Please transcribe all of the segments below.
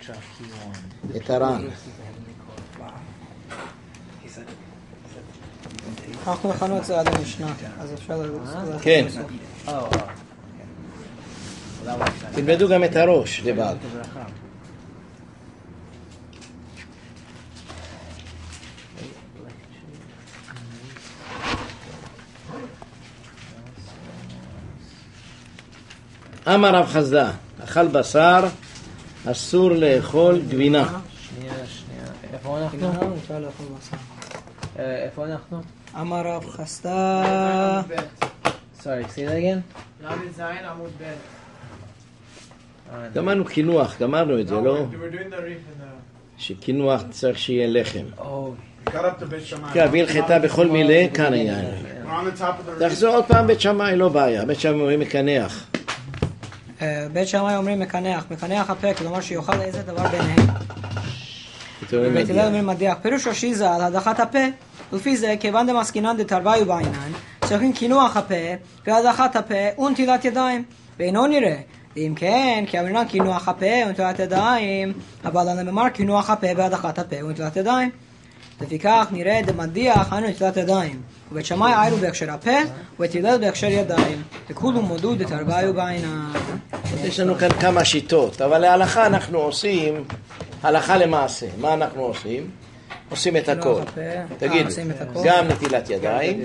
את הר"ן. אנחנו הכנו את זה עד המשנה, אז אפשר לדעת. כן. תלמדו גם את הראש לבד. אמר רב חסדא, אכל בשר, אסור לאכול גבינה. שנייה. איפה אנחנו? אפשר לאכול בשר. איפה אנחנו? אמר רב חסדא. Sorry, say that again? ל' זין עמוד ב'. גמרנו קינוח, גמרנו את זה, לא? You were doing the reef in the... שקינוח צריך שיהיה לחם. Got up to בית שמאי. כן, והלכתה בכל מילה, כאן היה. We're on the top of the reef. תחזור עוד פעם בית שמאי, לא בעיה. בית שמאי אומרים מקנח. בית שמאי אומרים מקנח הפה, כלומר שיאכל איזה דבר ביניהם. בית הלל אומרים מדיח. פירוש רש"י ז"ל, הדחת הפה, ולפי זה, כיוון דמסקינן דתרוויו בעינן, צריכים קינוח הפה, והדחת הפה ונטילת ידיים. ואינו נראה. ואם כן, כי אמרינן קינוח הפה ונטילת ידיים, אבל אני אמר קינוח הפה והדחת הפה ונטילת ידיים. לפיכך נראה דמדיח היינו נטילת ידיים. ובית שמאי עיירו בהקשר הפה, ובית הלל בהקשר ידיים. וכולו מודו דתרוויו בעינן. יש לנו כאן כמה שיטות, אבל להלכה אנחנו עושים הלכה למעשה. מה אנחנו עושים? עושים את הכל. תגידו, גם נטילת ידיים,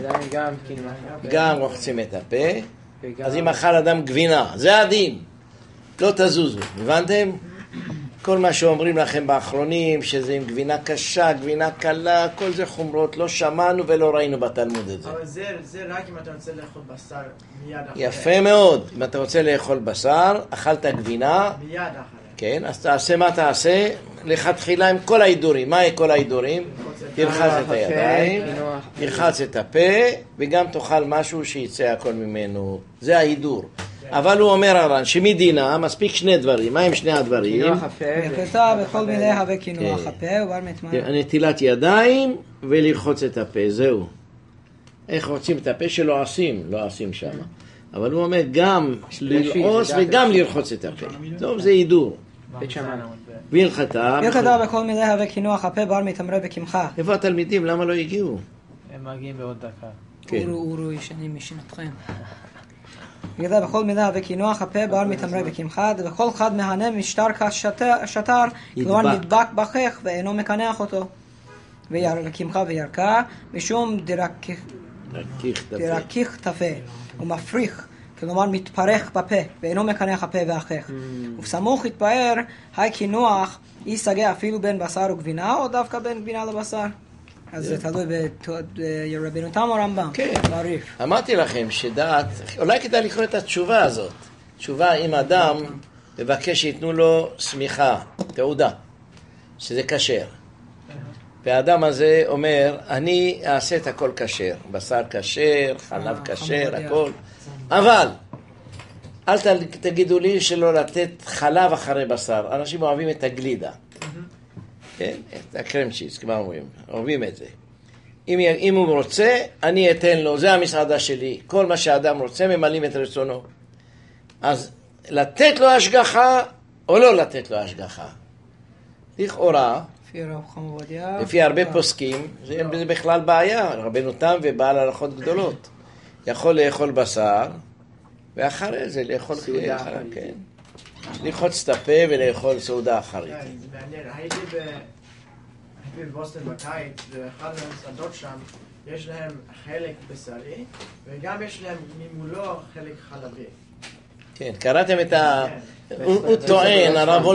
גם רוחצים את הפה. אז אם אכל אדם גבינה, זה הדין. לא תזוזו, הבנתם? כל מה שאומרים לכם באחרונים, שזה עם גבינה קשה, גבינה קלה, כל זה חומרות, לא שמענו ולא ראינו בתלמוד את זה. אבל זה רק אם אתה רוצה לאכול בשר מיד אחרי. יפה מאוד. אם אתה רוצה לאכול בשר, אכלת גבינה, מיד אחרי. כן, אז תעשה מה תעשה? לכתחילה עם כל ההידורים. מה עם כל ההידורים? תרחץ את הידיים, תרחץ את הפה, וגם תאכל משהו שיצא הכל ממנו. זה ההידור. אבל הוא אומר הר"ן שמדינה מספיק שני דברים. מה הם שני הדברים? יכלתה בכל מיני הווה קינוח הפה ובר מתמר. נטילת ידיים ולרחוץ את הפה, זהו. איך רוצים את הפה שלא עושים? לא עושים שם. אבל הוא אומר גם לרעוס וגם לרחוץ את הפה. טוב, זה הידור. והלכתה בכל מיני הווה קינוח הפה בר מתמרה בקמחה. איפה התלמידים? למה לא הגיעו? הם מגיעים בעוד דקה. אורו ישנים משנתכם. ידע בכל מידה וקינוח הפה בר מתמרה בקמחה, ובכל אחד מהנה משטר כשטר, כלומר נדבק בחך ואינו מקנח אותו. וקמחה וירקה, משום דרכיך תפה, ומפריך, כלומר מתפרך בפה, ואינו מקנח הפה והחך. ובסמוך התפאר, הקינוח ייסגה אפילו בין בשר וגבינה, או דווקא בין גבינה לבשר. אז זה תלוי ברבנו תם או רמב"ם? כן. בעריף. אמרתי לכם שדעת, אולי כדאי לקרוא את התשובה הזאת. תשובה אם אדם מבקש שיתנו לו סמיכה, תעודה, שזה כשר. והאדם הזה אומר, אני אעשה את הכל כשר. בשר כשר, חלב כשר, הכל. אבל, אל תגידו לי שלא לתת חלב אחרי בשר. אנשים אוהבים את הגלידה. כן? את הקרם צ'יז, כבר אומרים, אוהבים את זה. אם הוא רוצה, אני אתן לו, זה המסעדה שלי. כל מה שהאדם רוצה, ממלאים את רצונו. אז לתת לו השגחה, או לא לתת לו השגחה. לכאורה, לפי הרבה פוסקים, זה בכלל בעיה. רבנו תם ובעל הלכות גדולות. יכול לאכול בשר, ואחרי זה לאכול חלב, כן. לחוץ את הפה ולאכול סעודה אחרית. זה מעניין, הייתי בבוסטון בקיץ, ואחד מהמסעדות שם, יש להם חלק בשרי, וגם יש להם ממולו חלק חלבי. כן, קראתם את הוא טוען,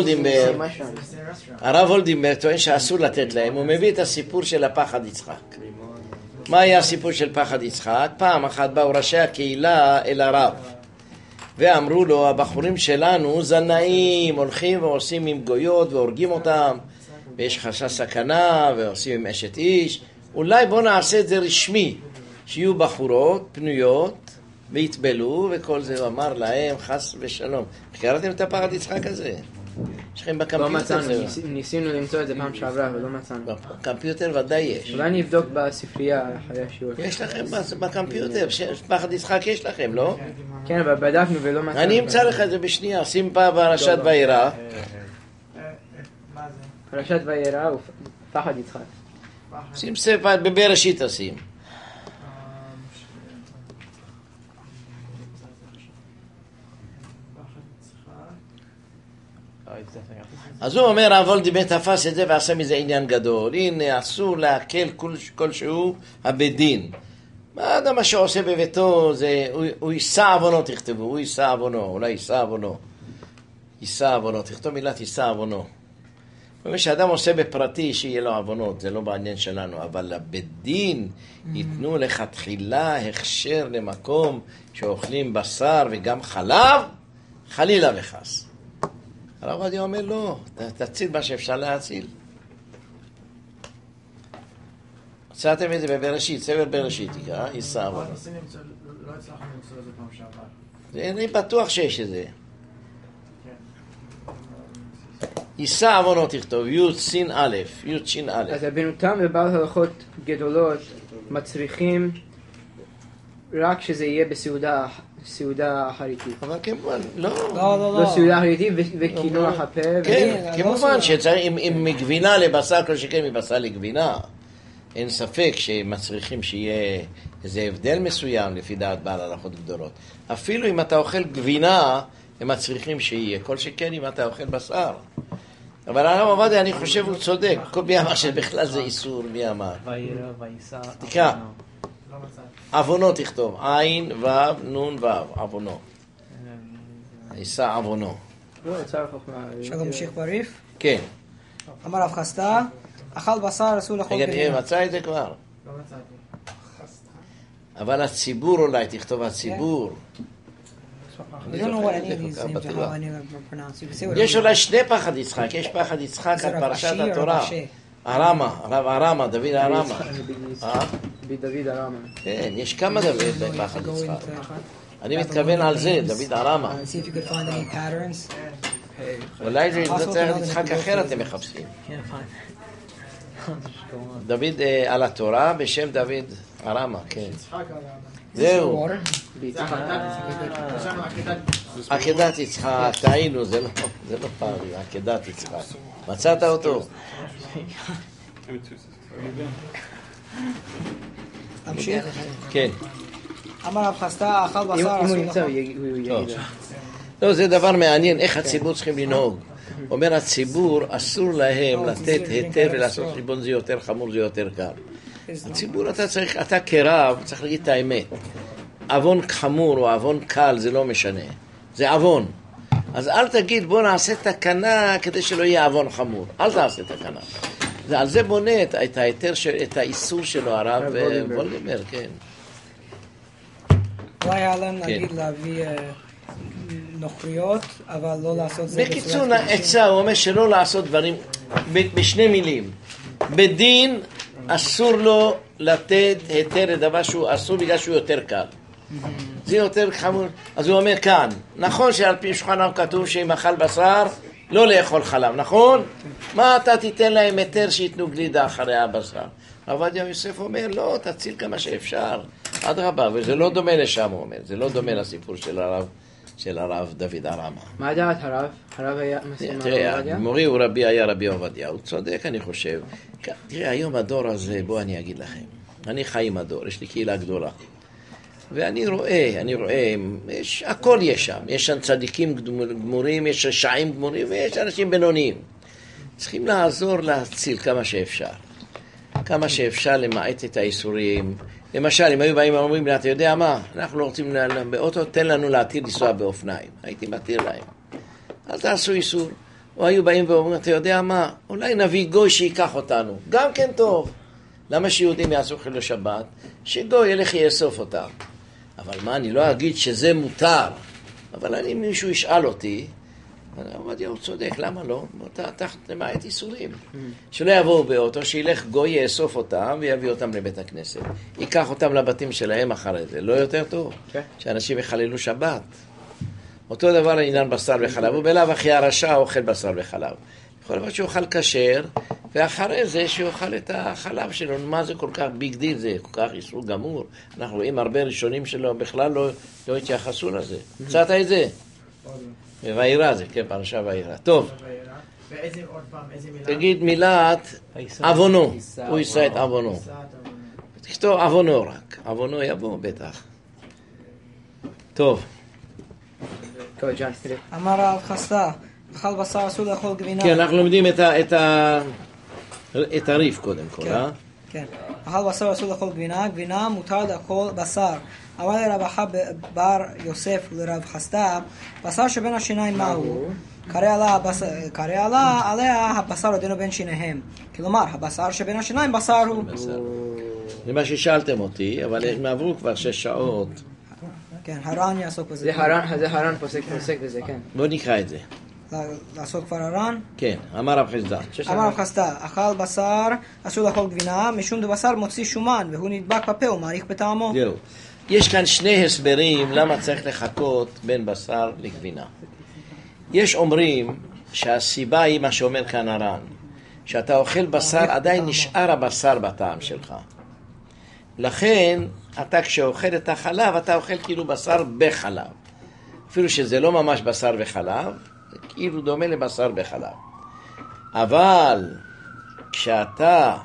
הרב וולדימברג טוען שאסור לתת להם. הוא מביא את הסיפור של הפחד יצחק. מה היה הסיפור של פחד יצחק? פעם אחת באו ראשי הקהילה אל הרב. ואמרו לו, הבחורים שלנו זנאים, הולכים ועושים עם גויות והורגים אותם, ויש חשש סכנה ועושים עם אשת איש. אולי בוא נעשה את זה רשמי, שיהיו בחורות פנויות ויתבלו וכל זה. הוא אמר להם חס ושלום. קראתם את הפחד יצחק הזה? יש לכם בקמפיוטר? לא מצאנו, ניסינו למצוא את זה פעם שעברה ולא מצאנו. בקמפיוטר ודאי יש. אולי נבדוק בספרייה אחרי השיעור. יש לכם בקמפיוטר, פחד יצחק יש לכם, לא? כן, אבל בדקנו ולא מצאנו. אני אמצא לך את זה בשנייה. שים פעם פרשת וירא. פרשת וירא ופחד יצחק. שים ספר, בבראשית תשים. אז הוא אומר, אבל דיבר תפס את זה ועשה מזה עניין גדול. הנה, אסור להקל כלשהו הבית דין. מה אדם שעושה בביתו, הוא יישא עוונו, תכתבו, הוא יישא עוונו, אולי יישא עוונו. יישא עוונו, תכתוב מילת יישא עוונו. זאת שאדם עושה בפרטי שיהיה לו עוונות, זה לא בעניין שלנו, אבל לבית דין ייתנו לך תחילה הכשר למקום שאוכלים בשר וגם חלב, חלילה וחס. הרב עובדיה אומר לא, תציל מה שאפשר להציל. מצאתם את זה בבראשית, ספר בראשית, יישא עוונו. לא הצלחנו למצוא את זה פעם שעבר. אני בטוח שיש את זה. יישא עוונו תכתוב, י' סין א', י' שין א'. אז רבנו תם ובעל הלכות גדולות מצריכים רק שזה יהיה בסעודה אחריתית. אבל כמובן, לא. לא סעודה אחריתית וקינוח הפה. כן, כמובן שצריך, אם מגבינה לבשר, כל שכן מבשר לגבינה. אין ספק שמצריכים שיהיה איזה הבדל מסוים לפי דעת בעל הלכות גדולות. אפילו אם אתה אוכל גבינה, הם מצריכים שיהיה. כל שכן אם אתה אוכל בשר. אבל הרב עובדיה, אני חושב הוא צודק. מי אמר שבכלל זה איסור, מי אמר? וירא ויישא. תקרא. עוונו תכתוב. עין, ו', נון, ו', עוונו. יישא עוונו. לא, יצא חוכמה. אפשר להמשיך בריף? כן. אמר רב חסדא, אכל בשר אסור לאכול רגע, גבינה. נראה, מצא את זה כבר. לא מצאתי. אבל הציבור אולי, תכתוב הציבור. I don't know what any of these names are, how any of them are pronounced. You can say what יש אולי שני פחד יצחק, יש פחד יצחק על פרשת התורה. הרמה, הרב הרמה, דוד הרמה. בדוד הרמה. כן, יש כמה דוד פחד יצחק. אני מתכוון על זה, דוד הרמה. See if you could find any patterns. אולי זה צריך יצחק אחר אתם מחפשים. Can't find. Just go on. דוד על התורה בשם דוד הרמה, כן. יצחק על זהו, יש לנו עקדת יצחק, טעינו, זה לא פערי, עקדת יצחק. מצאת אותו? תמשיך. כן. אמר רב חסדא, אכל בשר אם הוא אסור נמצא, לאכול. הוא יגיד. לא, זה דבר מעניין, איך הציבור צריכים לנהוג. אומר הציבור, אסור להם לתת היתר ולעשות חשבון, זה יותר חמור, זה יותר קל. הציבור, אתה כרב צריך להגיד את האמת. עוון חמור או עוון קל זה לא משנה, זה עוון. אז אל תגיד בוא נעשה תקנה כדי שלא יהיה עוון חמור, אל תעשה תקנה. על זה בונה את ההיתר, את האיסור שלו הרב וולדמר, כן. לא היה להם נגיד להביא נוכריות, אבל לא לעשות זה בקיצור, עצה, הוא אומר שלא לעשות דברים בשני מילים. בדין אסור לו לתת היתר לדבר שהוא אסור בגלל שהוא יותר קל. זה יותר חמור. אז הוא אומר כאן, נכון שעל פי שולחן ערוך כתוב שאם אכל בשר לא לאכול חלב, נכון? מה אתה תיתן להם היתר שיתנו גלידה אחרי הבשר? הרב עובדיה יוסף אומר, לא, תציל כמה שאפשר. אדרבה, וזה לא דומה לשם, הוא אומר. זה לא דומה לסיפור של הרב דוד הרמה. מה דעת הרב? הרב היה מסכים תראה, מורי הוא רבי היה רבי עובדיה, הוא צודק אני חושב. תראה, היום הדור הזה, בוא אני אגיד לכם, אני חי עם הדור, יש לי קהילה גדולה. ואני רואה, הכל יש שם. יש שם צדיקים גמורים, יש רשעים גמורים, ויש אנשים בינוניים. צריכים לעזור להציל כמה שאפשר. כמה שאפשר למעט את האיסורים. למשל, אם היו באים ואומרים לי, אתה יודע מה? אנחנו לא רוצים באוטו, תן לנו להתיר לנסוע באופניים. הייתי מתיר להם. אז תעשו איסור. או היו באים ואומרים, אתה יודע מה? אולי נביא גוי שיקח אותנו. גם כן טוב. למה שיהודים יעשו חילול שבת? שגוי ילך יאסוף אותם. אבל מה, אני לא אגיד שזה מותר. אבל אם מישהו ישאל אותי, עובדיה הוא צודק, למה לא? למעט איסורים. שלא יבואו באוטו, שילך גוי יאסוף אותם ויביא אותם לבית הכנסת. ייקח אותם לבתים שלהם אחרי זה. לא יותר טוב? שאנשים יחללו שבת. אותו דבר העניין בשר וחלב. הוא בלאו הכי הרשע אוכל בשר וחלב. יכול להיות שהוא אוכל כשר, ואחרי זה שאוכל את החלב שלו. מה זה כל כך ביג דיל? זה כל כך איסור גמור. אנחנו רואים הרבה ראשונים שלו, בכלל לא התייחסו לזה. מצאת את זה? וירא זה, כן, פרשה וירא. טוב, ואיזה עוד פעם, איזה מילה? תגיד מילת עוונו, הוא יישא את עוונו. יישא את עוונו. תכתוב עוונו רק, עוונו יבוא בטח. טוב, טוב, ג'אן, תראה. אמר רב חסדה, אכל בשר אסור לאכול גבינה. כן, אנחנו לומדים את הריף קודם כל, כן. אה? כן. אכל בשר אסור לאכול גבינה, גבינה מותר לאכול בשר. אמר לרב אחא בר יוסף לרב חסדה, בשר שבין השיניים מהו? קרא עליה הבשר עודנו בין שיניהם. כלומר, הבשר שבין השיניים בשר הוא. זה מה ששאלתם אותי, אבל הם עברו כבר 6 שעות. כן, הר"ן יעסוק בזה. זה הר"ן פוסק בזה, כן. בוא נקרא את זה. לעשות כבר הר"ן? כן, אמר רב חסדה. אמר רב חסדה, אכל בשר אסור לאכול גבינה, משום דבשר מוציא שומן, והוא נדבק בפה ומאריך בטעמו. זהו. יש כאן 2 הסברים למה צריך לחכות בין בשר לגבינה. יש אומרים שהסיבה היא מה שאומר כאן הר"ן, שאתה אוכל בשר עדיין נשאר הבשר בטעם שלך. לכן אתה כשאוכל את החלב אתה אוכל כאילו בשר בחלב, אפילו שזה לא ממש בשר וחלב, זה כאילו דומה לבשר בחלב. אבל כשאתה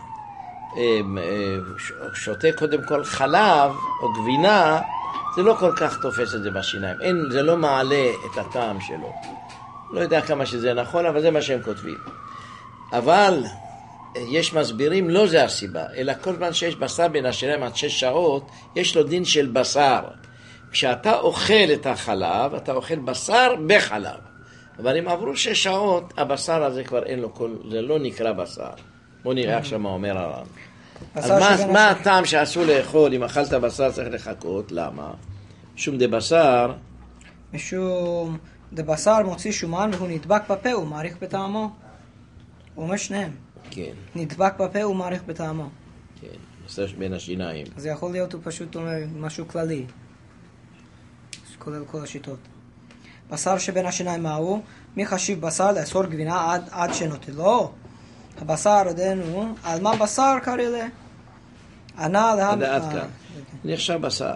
שותה קודם כל חלב או גבינה, זה לא כל כך תופס את זה בשיניים, זה לא מעלה את הטעם שלו. לא יודע כמה שזה נכון, אבל זה מה שהם כותבים. אבל יש מסבירים, לא זה הסיבה, אלא כל זמן שיש בשר בין השיניים עד 6 שעות, יש לו דין של בשר. כשאתה אוכל את החלב, אתה אוכל בשר בחלב. אבל אם עברו 6 שעות, הבשר הזה כבר אין לו כל, זה לא נקרא בשר. בוא נראה עכשיו מה אומר הר"ן. אז מה הטעם שאסור לאכול? אם אכלת בשר צריך לחכות, למה? משום דבשר, משום דבשר מוציא שומן והוא נדבק בפה ומאריך בטעמו. הוא אומר שניהם. כן, נדבק בפה ומאריך בטעמו. כן, בשר בין השיניים. אז יכול להיות הוא פשוט אומר משהו כללי, כולל כל השיטות. בשר שבין השיניים מהו? מי חשיב בשר לאסור גבינה עד שנוטלו? הבשר עודנו, על מה בשר קרא לה? ענה לה... עד כאן. נחשב בשר.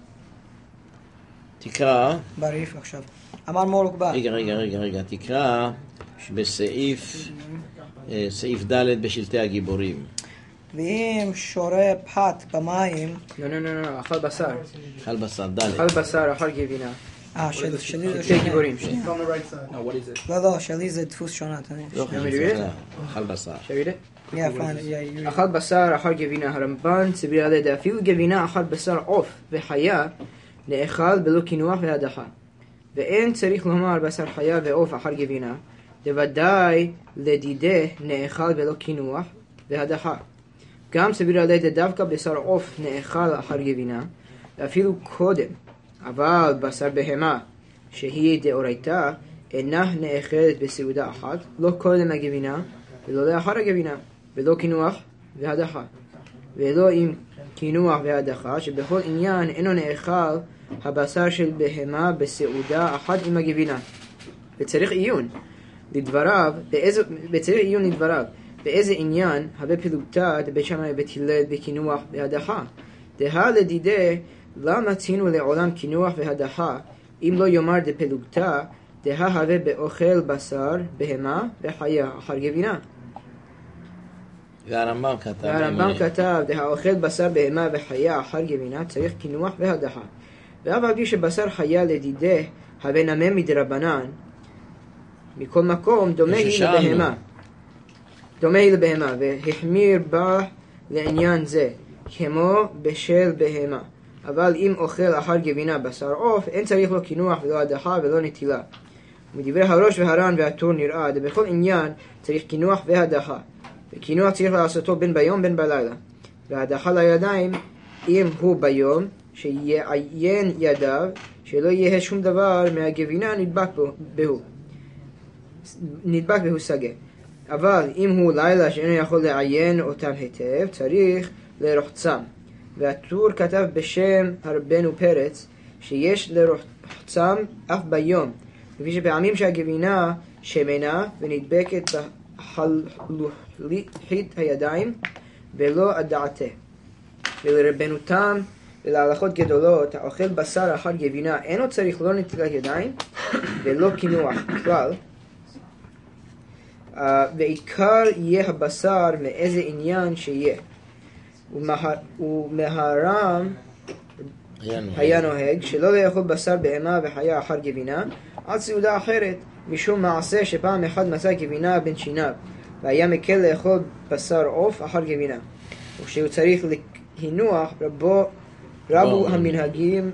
תקרא. בריף עכשיו. אמר מורוק בר. רגע, תקרא בסעיף סעיף ד' בשלטי הגיבורים. ואם שורה פת במים... לא, אכל בשר. אכל בשר, ד'. אכל בשר, אכל גבינה. שלי זה שתי שונה. גיבורים. לא, שלי זה דפוס שונה. לא חשוב, אכל בשר. Yeah, fine. אכל בשר, אכל גבינה. הרמב"ן ציבר על ידי אפילו גבינה אכל בשר עוף וחיה נאכל בלא קינוח והדחה. ואין צריך לומר בשר חיה ועוף אכל גבינה, בוודאי לדידה נאכל בלא קינוח והדחה. גם סביר על ידי דווקא בשר עוף נאכל אחר גבינה, ואפילו קודם, אבל בשר בהמה שהיא דאורייתא אינה נאכלת בסעודה אחת, לא קודם הגבינה ולא לאחר הגבינה, ולא קינוח והדחה, ולא עם קינוח והדחה, שבכל עניין אינו נאכל הבשר של בהמה בסעודה אחת עם הגבינה. וצריך עיון לדבריו, באיזה עניין הווה פילוגתא דבית שמאי ובית הלל בקינוח והדחה. דהה לדידה למה צינו לעולם קינוח והדחה, אם לא יאמר דפילוגתא דהה הווה באוכל בשר בהמה וחיה אחר גבינה. והרמב"ם כתב, דהה אוכל בשר בהמה וחיה אחר גבינה צריך קינוח והדחה. ואף על פי שבשר חיה לדידה הווה נמה מדרבנן, מכל מקום דומה היא לבהמה, והחמיר בה לעניין זה, כמו בשל בהמה. אבל אם אוכל אחר גבינה בשר עוף, אין צריך לו קינוח ולא הדחה ולא נטילה. ומדברי הראש והר"ן והטור נראה, בכל עניין צריך קינוח והדחה. וקינוח צריך לעשותו בין ביום בין בלילה. והדחה לידיים, אם הוא ביום, שיעיין ידיו, שלא יהיה שום דבר מהגבינה נדבק בהו סגה. אבל אם הוא לילה שאינו יכול לעיין אותם היטב, צריך לרוחצם. והטור כתב בשם הרבנו פרץ, שיש לרוחצם אף ביום, לפי שפעמים שהגבינה שמנה ונדבקת בחלוחית הידיים, ולא הדעתה. ולרבנותם ולהלכות גדולות, האוכל בשר אחר גבינה אינו צריך לא נטילת ידיים ולא קינוח כלל, ועיקר יהיה הבשר מאיזה עניין שיהיה. ומהר"ם היה נוהג שלא לאכול בשר בהמה וחיה אחר גבינה עד סעודה אחרת, משום מעשה שפעם אחד מצא גבינה בין שיניו והיה מקל לאכול בשר עוף אחר גבינה, וכשהוא צריך להינוח רבו המנהגים.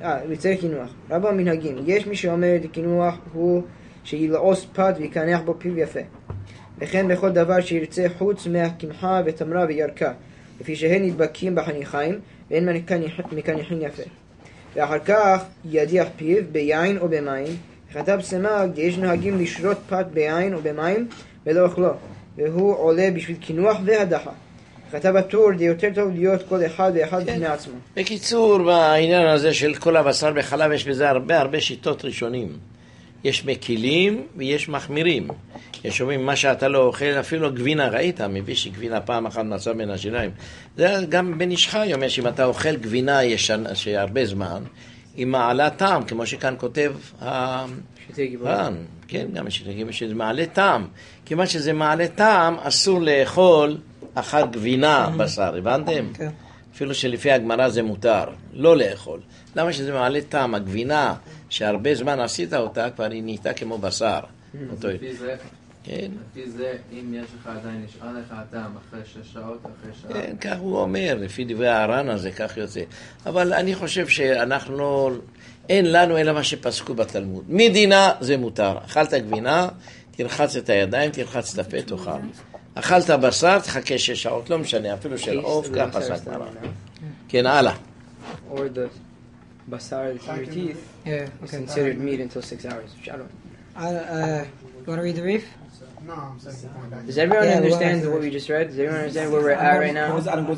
יש מי שאומר לקינוח הוא שילעוס פת ויקנח בו פיו יפה, וכן בכל דבר שירצה חוץ מהקמחה ותמרה וירקה, לפי שהן נדבקים בחניכיים ואין מקניחים יפה. ואחר כך ידיח פיו ביין או במים. כתב סמ"ג, יש נוהגים לשרות פת ביין או במים ולא אוכלו, והוא עולה בשביל קינוח והדחה. כתב הטור, זה יותר טוב להיות כל אחד ואחד בפני עצמו. בקיצור, בעניין הזה של כל הבשר בחלב יש בזה הרבה שיטות ראשונים. יש מקילים ויש מחמירים. יש אומרים מה שאתה לא אוכל, אפילו גבינה, ראית, מביא שגבינה פעם אחת מצא בין השיניים. זה גם בן איש חי אומר שאם אתה אוכל גבינה ישנה שהרבה זמן, היא מעלה טעם, כמו שכאן כותב כן, גם שזה מעלה טעם. כיוון שזה מעלה טעם, אסור לאכול אחר גבינה בשר, הבנתם? כן. אפילו שלפי הגמרא זה מותר, לא לאכול. למה שזה מעלה טעם? הגבינה שהרבה זמן עשית אותה, כבר היא נהייתה כמו בשר. לפי זה, כן. לפי זה, אם יש לך עדיין, נשאר לך הטעם אחרי 6 שעות, אחרי שעה. כן, כך הוא אומר, לפי דברי הר"ן הזה, כך יוצא. אבל אני חושב שאנחנו, אין לנו אלא מה שפסקו בתלמוד. מדינה זה מותר. אכלת גבינה, תרחץ את הידיים, תרחץ את הפה, תאכל. אכלת בשר, תחכה 6 שעות, לא משנה, אפילו של עוף, כך פסק מרן. כן, הלאה. Or the basar in your teeth is considered meat until 6 hours. You want to read the brief? No, I'm saying. Does everyone understand what we just read? Does everyone understand where we're at right now?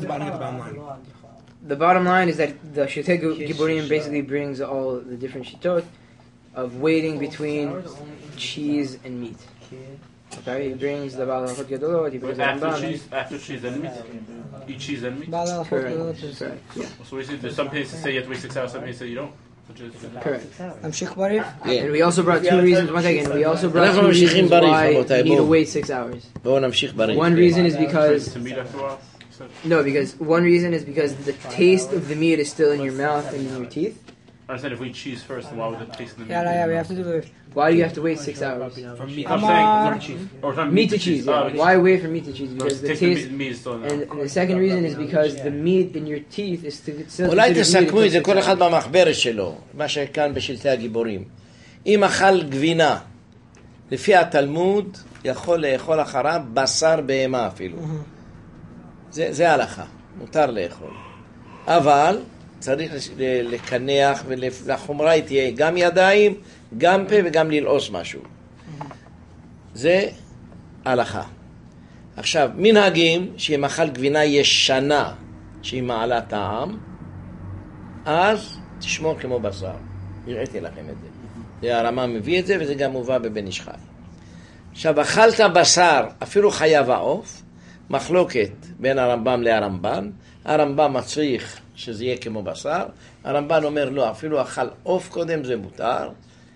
The bottom line is that the Shitei Giborim basically brings all the different shitot of waiting between cheese and meat. Okay, he brings the Baal HaLachot Gadolot, he brings the Rambam. After cheese and meat? Eat cheese and meat? Correct. Yeah. So there's some places say you have to wait 6 hours, some places say you don't. Correct. And we also brought 2 reasons. One second. We also brought 2 reasons why you need to wait 6 hours. One reason is because because one reason is because the taste of the meat is still in your mouth and in your teeth. I said if we eat cheese first, then why would the taste in the meat? Yeah, we have to do it. Why do you have to wait 6 hours? From meat. I'm saying cheese. Or from meat to cheese. Yeah. Why wait for meat to cheese? Because the taste. And the second reason is because the meat in your teeth is still. אולי תסכמו את זה כל אחד במחברת שלו, מה שכאן בשלטי הגיבורים. אם אכל גבינה, לפי התלמוד, יכול לאכול אחריו בשר בהמה אפילו. זה הלכה, מותר לאכול. אבל צריך לקנח, ולחומרה היא תהיה גם ידיים, גם פה וגם ללעוס משהו. זה הלכה. עכשיו, מנהגים שאם אכל גבינה ישנה שהיא מעלה טעם, אז תשמור כמו בשר. הראיתי לכם את זה. זה הרמב"ם מביא את זה וזה גם מובא בבן איש חי. עכשיו, אכלת בשר, אפילו חיה ועוף, מחלוקת בין הרמב"ם להרמב"ן. הרמב"ם מצריך שזה יהיה כמו בשר, הרמב"ן אומר לא, אפילו אכל עוף קודם זה מותר,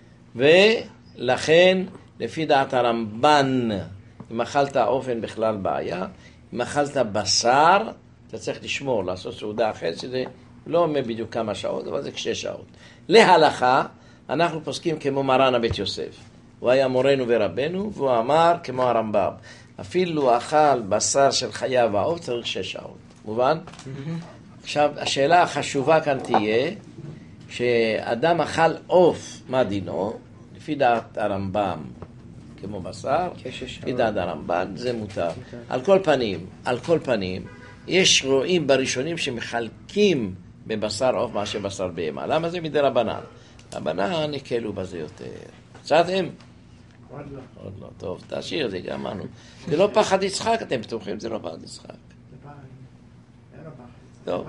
ולכן לפי דעת הרמב"ן, אם אכלת עוף אין בכלל בעיה, אם אכלת בשר, אתה צריך לשמור, לעשות סעודה אחרת, שזה לא אומר בדיוק כמה שעות, אבל זה 6 שעות. להלכה, אנחנו פוסקים כמו מרן הבית יוסף, הוא היה מורנו ורבנו, והוא אמר כמו הרמב"ם, אפילו אכל בשר של חיה ועוף צריך 6 שעות, מובן? עכשיו, השאלה החשובה כאן תהיה, שאדם אכל עוף, מה דינו? לפי דעת הרמב"ם, כמו בשר, לפי דעת הרמב"ן, זה מותר. על כל פנים, יש רואים בראשונים שמחלקים בבשר עוף מאשר בשר בהמה. למה זה מדי רבנן? רבנן הקלו בזה יותר. מצאתם? עוד לא. טוב, תשאיר, זה גם אנו. זה לא פחד יצחק, אתם בטוחים, זה לא פחד יצחק. טוב.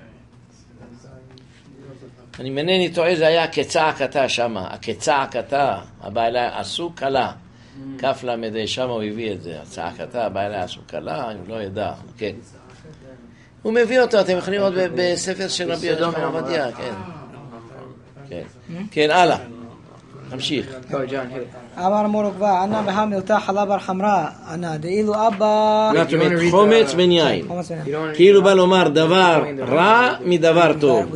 אני מנני טועה, זה היה כצעקתה שמה, הכצעקתה, הבעלה עשו קלה, כף למדי שמה הוא הביא את זה, הצעקתה, הבעלה עשו קלה, אני לא ידע, כן. הוא מביא אותו, אתם יכולים לראות בספר של רבי יהודה בן עובדיה, כן. כן, הלאה. תמשיך. Go, John, here. אמר מורוקבה, ענה בהמילתה חלה בר חמרה, ענה דאילו אבא... זאת אומרת, חומץ בין יין. חומץ בן יין. כאילו בא לומר דבר רע מדבר טוב.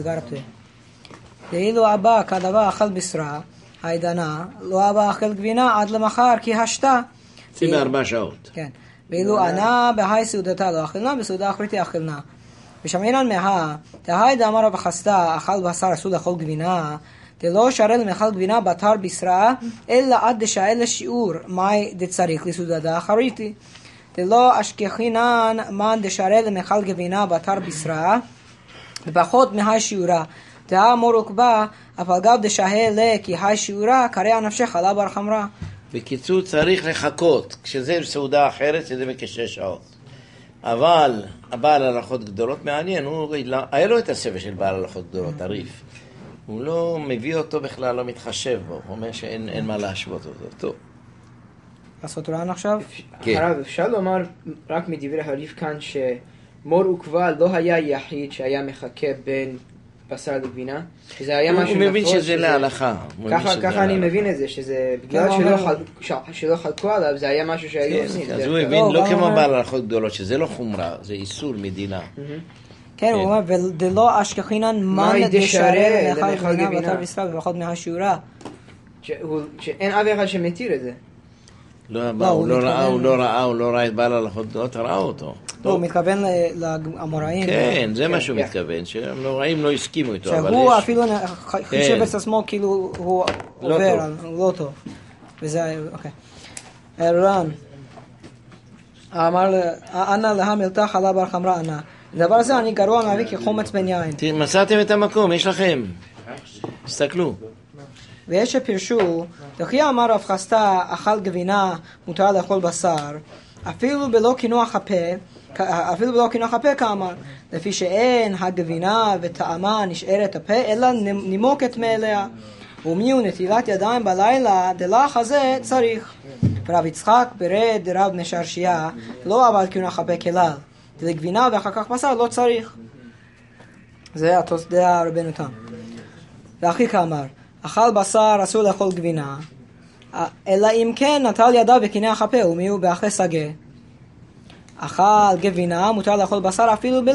דאילו אבא כדבר אכל בשרה, הידנה, לא אבא אכל גבינה עד למחר כי השתה. זה ב4 שעות. כן. ואילו ענה בהי סעודתה לא אכלנה, בסעודה אחריתי אכלנה. ושמינן מה, תהי דאמר בחסתה, אכל בשר אסור לאכול גבינה, דלא שרל מאכל גבינה בתר בשרה, אלא עד דשאל לשיעור, מאי דצריך לסעודה אחריתי. דלא אשכחינן מן דשרל מאכל גבינה בתר בשרה, ופחות מהי שיעורה. תהה מורוקבה, אבל גב דשאל כי היי שיעורה, קרע נפשך עלה בר חמרה. בקיצור, צריך לחכות. כשזה סעודה אחרת, זה בכ6 שעות. אבל הבעל הלכות גדולות מעניין, היה לו את הספר של בעל הלכות גדולות, עריף. הוא לא מביא אותו בכלל, לא מתחשב בו. הוא אומר שאין מה להשוות אותו. טוב. לעשות רען עכשיו? כן. הרב, אפשר לומר רק מדברי הריף כאן שמור עוקבה לא היה יחיד שהיה מחכה בין בשר לגבינה? שזה היה משהו הוא מבין שזה להלכה. ככה אני מבין את זה, שזה בגלל שלא חלקו עליו, זה היה משהו שהיו עושים. אז הוא הבין, לא כמו בעל הלכות גדולות, שזה לא חומרה, זה איסור מדינה. כן, הוא אומר, ולא אשכחינן מן דשרל מאכל גבינה בתר בשרה ופחות מהשיעורה. שאין אף אחד שמתיר את זה. הוא לא ראה את בעל הלכות גדולות, ראה אותו. הוא מתכוון לאמוראים. כן, זה מה שהוא מתכוון, שהאמוראים לא הסכימו איתו. שהוא אפילו חישב את עצמו כאילו הוא עובר, לא טוב. וזה, אוקיי. רן, אמר, ענה להמילתה חלה בר חמרה ענה. דבר הזה אני גרוע מהביא כחומץ בן יין. מצאתם את המקום, יש לכם. תסתכלו. ויש שפרשו, דחי אמר רב חסתה אכל גבינה מותר לאכול בשר, אפילו בלא קינוח הפה כאמר, לפי שאין הגבינה וטעמה נשארת הפה, אלא נימוקת מאליה. ומיהו נטילת ידיים בלילה, דלח הזה צריך. ורב יצחק ברד רב משרשיה, לא אבל קינוח הפה כלל. דלגבינה ואחר כך בשר לא צריך. זה התוסדע רבנו תם. ואחי כאמר, אכל בשר אסור לאכול גבינה, אלא אם כן נטל ידיו בקינח הפה, ומיהו באחרי סגה. אכל גבינה, מותר לאכול בשר אפילו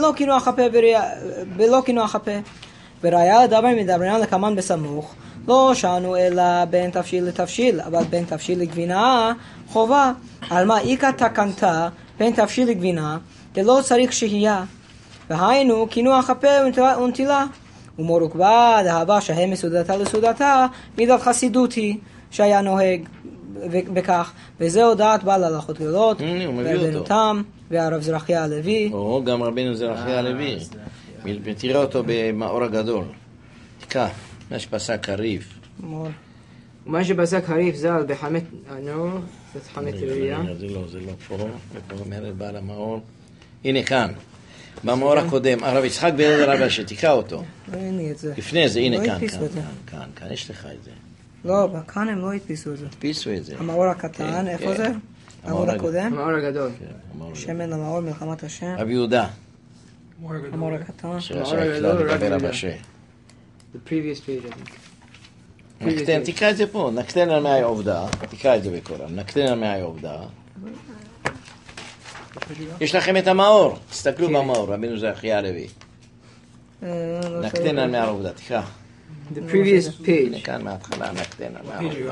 בלא קינוח הפה. וראיה לדבר מדברנן לקמן בסמוך, לא שענו אלא בין תבשיל לתבשיל, אבל בין תבשיל לגבינה חובה. על מה איקה תקנתה בין תבשיל לגבינה, דלא צריך שהייה. והיינו קינוח הפה ונטילה. ומורוקבה דהבה שהם מסעודתה לסעודתה, מידת חסידות היא שהיה נוהג בכך, וזה הודעת בעל הלכות גדולות, ורבנו תם, והרב זרחיה הלוי. גם רבנו זרחיה הלוי. תראה אותו במאור הגדול. תקע, מה שפסק הריף. מה שפסק הריף ז"ל בחמת, זה חמת ראייה. זה לא פה, אומרת בעל המאור. הנה כאן. במאור הקודם, הרב יצחק בן רב אשר, תיקע אותו. לפני זה, הנה כאן, יש לך את זה. לא, כאן הם לא הדפיסו את זה. הדפיסו את זה. המאור הקטן, איפה זה? המאור הקודם? המאור הגדול. שמן למאור מלחמת השם. רבי יהודה. המאור הקטן. שרשאי כלל לדבר רב אשר. The previous page, I think. נקטן, תיקע את זה פה, נקטן על מהי עובדה, תיקע את זה בקורם, נקטן על מהי עובדה. יש לכם את המאור, תסתכלו במאור, רבינו זרחיה הלוי. נקטן על מהעובדה, תקרא. The previous page. כאן מההתחלה, נקטן על מהעובדה.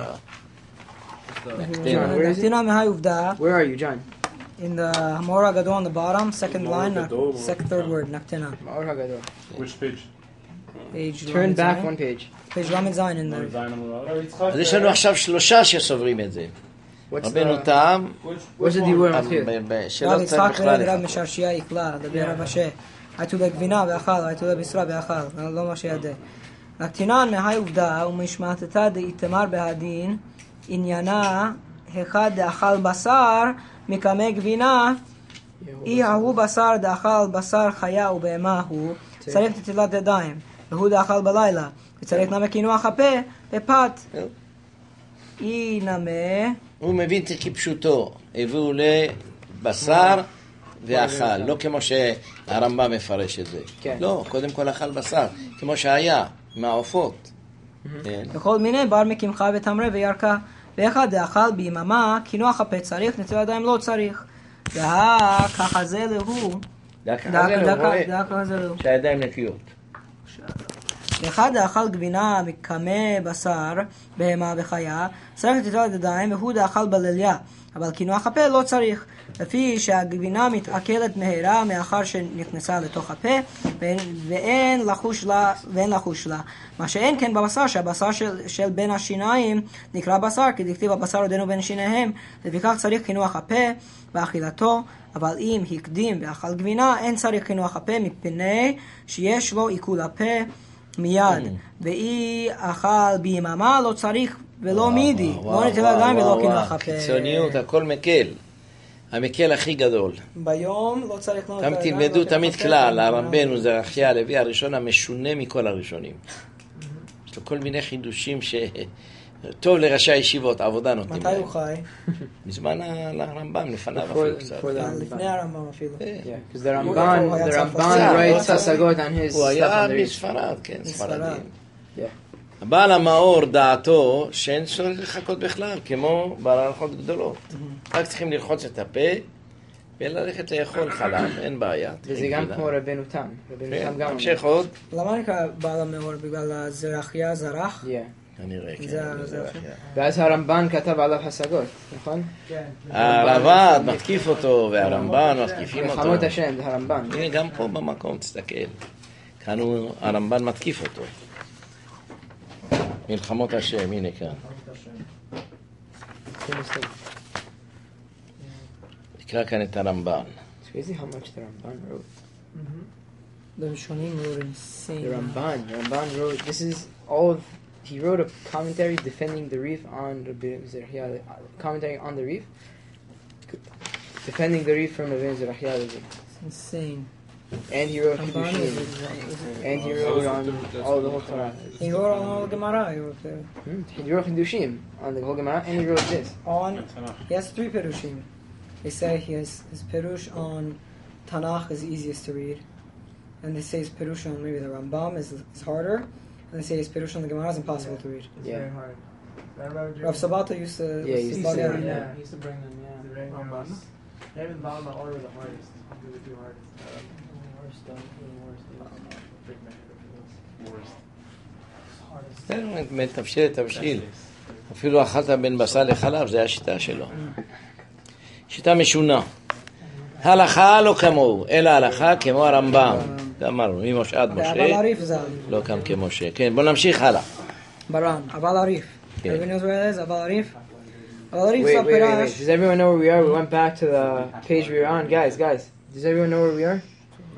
נקטן על מהעובדה. Where are you, John? In the Hamor HaGadol on the bottom, second line, second third word, נקטנה. מאור הגדול. Which page? Turn back one page. Page למד זין in there. אז יש לנו עכשיו 3 שסוברים את זה. רבנו תם, What's the word here? שלא צריך בכלל רב משרשיה יקלה, דבר רב אשר. הייתו לגבינה ואכל, הייתו לבשרה ואכל, לא מה שידע. נקטינן מהעובדה ומשמעתתה דאיתמר בהדין, עניינה אחד דאכל בשר מקמא גבינה, אי ההוא בשר דאכל בשר חיה ובהמה הוא, צריך נטילת ידיים, והוא דאכל בלילה, וצריך נמא קינוח הפה בפת. אי נמא. הוא מבין כפשוטו, הביאו לבשר ואכל, לא כמו שהרמב"ם מפרש את זה. לא, קודם כל אכל בשר, כמו שהיה, מהעופות. כן. וכל מיני בר מקמחה ותמרה וירקה. ואחד דאכל ביממה, קינוח הפה צריך, נטל ידיים לא צריך. ככה זה להוא. דקה זה לו. שהידיים נקיות. ואחד דאכל גבינה מקמא בשר, בהמה וחיה, צריך לתת ידיים, והוא דאכל בליליה. אבל קינוח הפה לא צריך. לפי שהגבינה מתעכלת מהרה מאחר שנכנסה לתוך הפה, ואין לחוש לה. מה שאין כן בבשר, שהבשר של בין השיניים נקרא בשר, כי דכתיב הבשר עודנו בין שיניהם, לפיכך צריך קינוח הפה ואכילתו, אבל אם הקדים ואכל גבינה, אין צריך קינוח הפה, מפני שיש לו עיכול הפה מיד. ואי אכל ביממה לא צריך ולא מידי, לא נטל ידיים ולא קינוח הפה. קיצוניות, הכל מקל. המקל הכי גדול. ביום לא צריך לא... תלמדו תמיד כלל, הרמב"נו זרחיה הלוי הראשון המשונה מכל הראשונים. יש לו כל מיני חידושים טוב לראשי הישיבות, עבודה נותנים. מתי הוא חי? מזמן הרמב"ם, לפניו אפילו קצת. לפני הרמב"ם אפילו. Because the Ramban writes השגות on his stuff. הוא היה מספרד, כן, ספרדים. הבעל המאור דעתו שאין צורך לחכות בכלל, כמו בהלכות גדולות. רק צריכים לרחוץ את הפה וללכת לאכול חלב, אין בעיה. וזה גם כמו רבנו תם. המשך עוד. למה נקרא בעל המאור? בגלל הזרחיה זרח? כנראה, כן. ואז הרמב"ן כתב עליו השגות, נכון? הרב"ד מתקיף אותו, והרמב"ן מתקיפים אותו. מלחמות השם, זה הרמב"ן. הנה, גם פה במקום, תסתכל. כאן הרמב"ן מתקיף אותו. מלחמות השם, הנה כאן. תקרא כאן את הרמב"ן. It's crazy how much the Ramban wrote. The Rishonim wrote insane. The Ramban wrote, this is all of, he wrote a commentary defending the Rif on Rabbi Zerahia, commentary on the Rif, defending the Rif from Rabbi Zerahia. It's insane. And he wrote Hiddushim. And he wrote on all the whole Torah. He wrote on all the Gemara. He wrote Hiddushim on the whole Gemara, and he wrote this. He has 3 Perushim. They say his Perush on Tanakh is easiest to read. And they say his Perush on maybe the Rambam is harder. And they say his Perush on the Gemara is impossible to read. It's very hard. Rav Sabato used to... Yeah, he used to bring Yeah, he used to bring them, yeah. Rambam. Him and Balma are the hardest. I'll do the 2 hardest. זה בין תבשיל לתבשיל. אפילו אכלת בין בשר לחלב, זה השיטה שלו. שיטה משונה. הלכה לא כמוהו, אלא הלכה כמו הרמב"ם. אמרנו, ממשה עד משה. אבל הריף זה. לא כמו כמשה. כן, בוא נמשיך הלאה. ברן, אבל הריף. Everyone knows where it is? אבל הריף? Wait. Does everyone know where we are? We went back to the page we were on. Guys. Does everyone know where we are?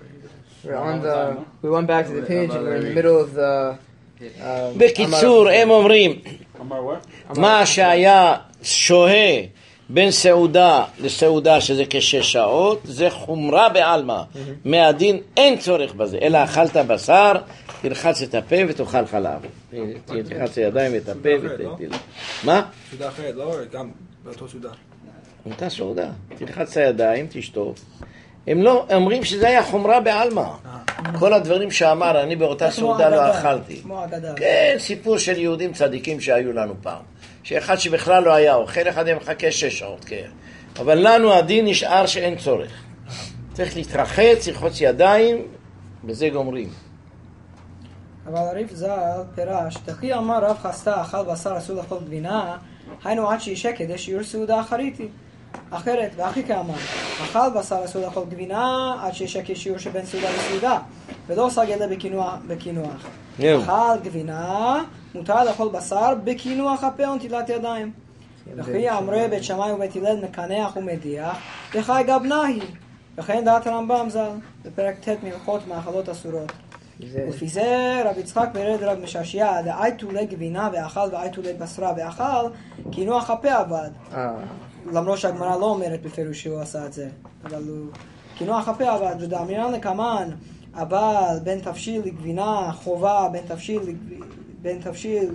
We went back to the page and we're in the middle of the... בקיצור, הם אומרים, מה שהיה שוהה בין סעודה לסעודה, שזה כ6 שעות, זה חומרה בעלמא. מהדין אין צורך בזה, אלא אכלת בשר, תרחץ את הפה ותאכל חלב. תרחץ הידיים ואת הפה ותאכל. מה? סעודה אחרת, לא? גם באותו סעודה. אותה סעודה. תרחץ הידיים, תשטוף. הם לא אומרים שזה היה חומרה בעלמא. כל הדברים שאמר, אני באותה סעודה לא אכלתי. כן, סיפור של יהודים צדיקים שהיו לנו פעם. שאחד שבכלל לא היה אוכל, אחד מחכה 6 שעות, כן. אבל לנו הדין נשאר שאין צורך. צריך להתרחץ, לרחוץ ידיים, בזה גומרים. אבל הריף ז"ל פירש, תחי אמר רב חסתה אכל בשר אסור לאכול גבינה, היינו עד שישה כדי שיעור סעודה אחרת, ואחי כאמר, אכל בשר אסור לאכול גבינה עד שישה כשיעור שבין סעודה לסעודה, ולא עושה גלה בקינוח. אכל גבינה, מותר לאכול בשר בקינוח הפה ונטילת ידיים. וכי אמרי בית שמאי ובית הלל מקנח ומדיח, וחי גבנה היא. וכן דעת הרמב"ם ז"ל, בפרק ט' מהלכות מאכלות אסורות. ולפי זה רב יצחק ברד רב מששיה, דאי תולי גבינה ואכל ואי תולי בשרה ואכל, קינוח הפה עבד. למרות שהגמרא לא אומרת בפירוש שהוא עשה את זה, אבל קינוח הפה עבד, ודאמרינן לקמן, אבל בין תבשיל לגבינה חובה, בין תבשיל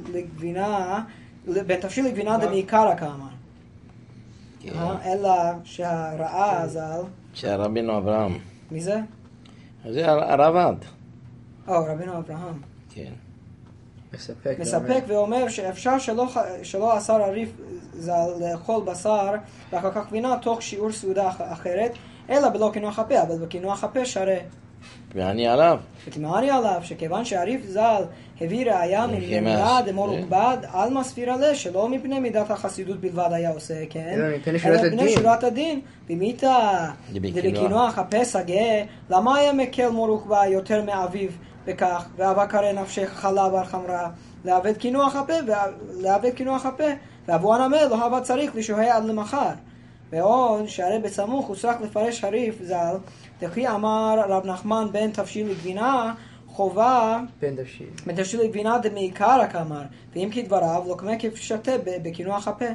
לגבינה דמעיקרא כאמר. אלא שהרעה ז"ל... שהרבינו אברהם. מי זה? זה הרב"ד. רבינו אברהם. כן. מספק ואומר שאפשר שלא אסר הריף ז"ל לאכול בשר וחכך גבינה תוך שיעור סעודה אחרת, אלא בלא קינוח הפה, אבל בקינוח הפה שרה. מעני עליו. ותמעני עליו שכיוון שהריף ז"ל הביא ראיה ממילה דמור ובד על מספיר עלה שלא מפני מידת החסידות בלבד היה עושה כן, אלא מפני שורת הדין במיתה דבקינוח הפה סגה, למה היה מקל מור ובד יותר מאביו בכך, ואהבה קרא נפשך חלב על חמרה, לעבד קינוח הפה, ואבו הנמל לא אהבה צריך לשוהה עד למחר. ועוד שהרי בסמוך הוא צריך לפרש הריף ז"ל, תכי אמר רב נחמן בן תבשיל לגבינה, חובה בן תבשיל לגבינה דמעיקר רק אמר, ואם כדבריו לא כמה כפשתה בקינוח הפה.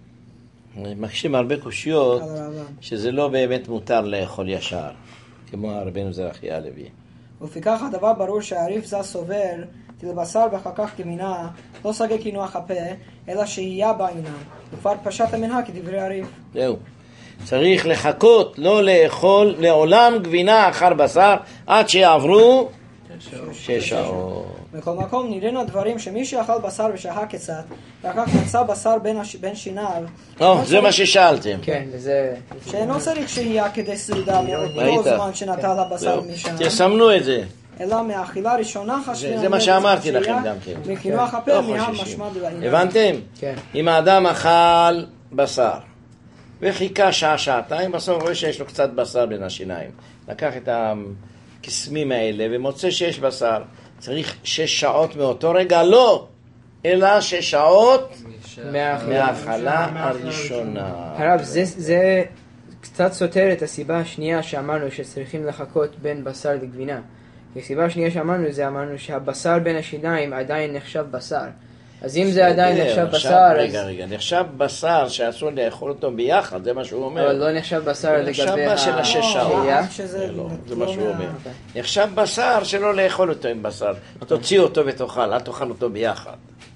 מקשים הרבה קושיות שזה לא באמת מותר לאכול ישר, כמו רבנו זרחי הלוי. ולפיכך הדבר ברור שהריף ז"ל סובר תלבשר ואחר כך גבינה לא סגה קינוח הפה, אלא שהייה בעינם, וכבר פשט המנהג כדברי הריף. זהו. צריך לחכות, לא לאכול לעולם גבינה אחר בשר, עד שיעברו 6 שעות. בכל מקום נראינו הדברים שמי שאכל בשר ושהה קצת, ואחר כך מצא בשר בין שיניו. זה מה ששאלתם. כן, וזה... שאינו צריך שהייה כדי סעודה מאותו זמן שנטל הבשר משם. תסמנו את זה. אלא מאכילה ראשונה חשבים. זה מה שאמרתי לכם גם כן. מקינוח הפה מהמשמע דבעינם. הבנתם? כן. אם האדם אכל בשר וחיכה שעה-שעתיים, בסוף רואה שיש לו קצת בשר בין השיניים. לקח את הקסמים האלה ומוצא שיש בשר. צריך 6 שעות מאותו רגע, לא, אלא 6 שעות מהאכלה הראשונה. הרב, זה קצת סותר את הסיבה השנייה שאמרנו שצריכים לחכות בין בשר לגבינה. הסיבה השנייה שאמרנו זה אמרנו שהבשר בין השיניים עדיין נחשב בשר. אז אם זה עדיין נחשב בשר... רגע, נחשב בשר שאסור לאכול אותו ביחד, זה מה שהוא אומר. אבל לא נחשב בשר לגבי... נחשב של 6 שעות. זה מה שהוא אומר. נחשב בשר שלא לאכול אותו עם בשר. תוציא אותו ותאכל, אל תאכל אותו ביחד.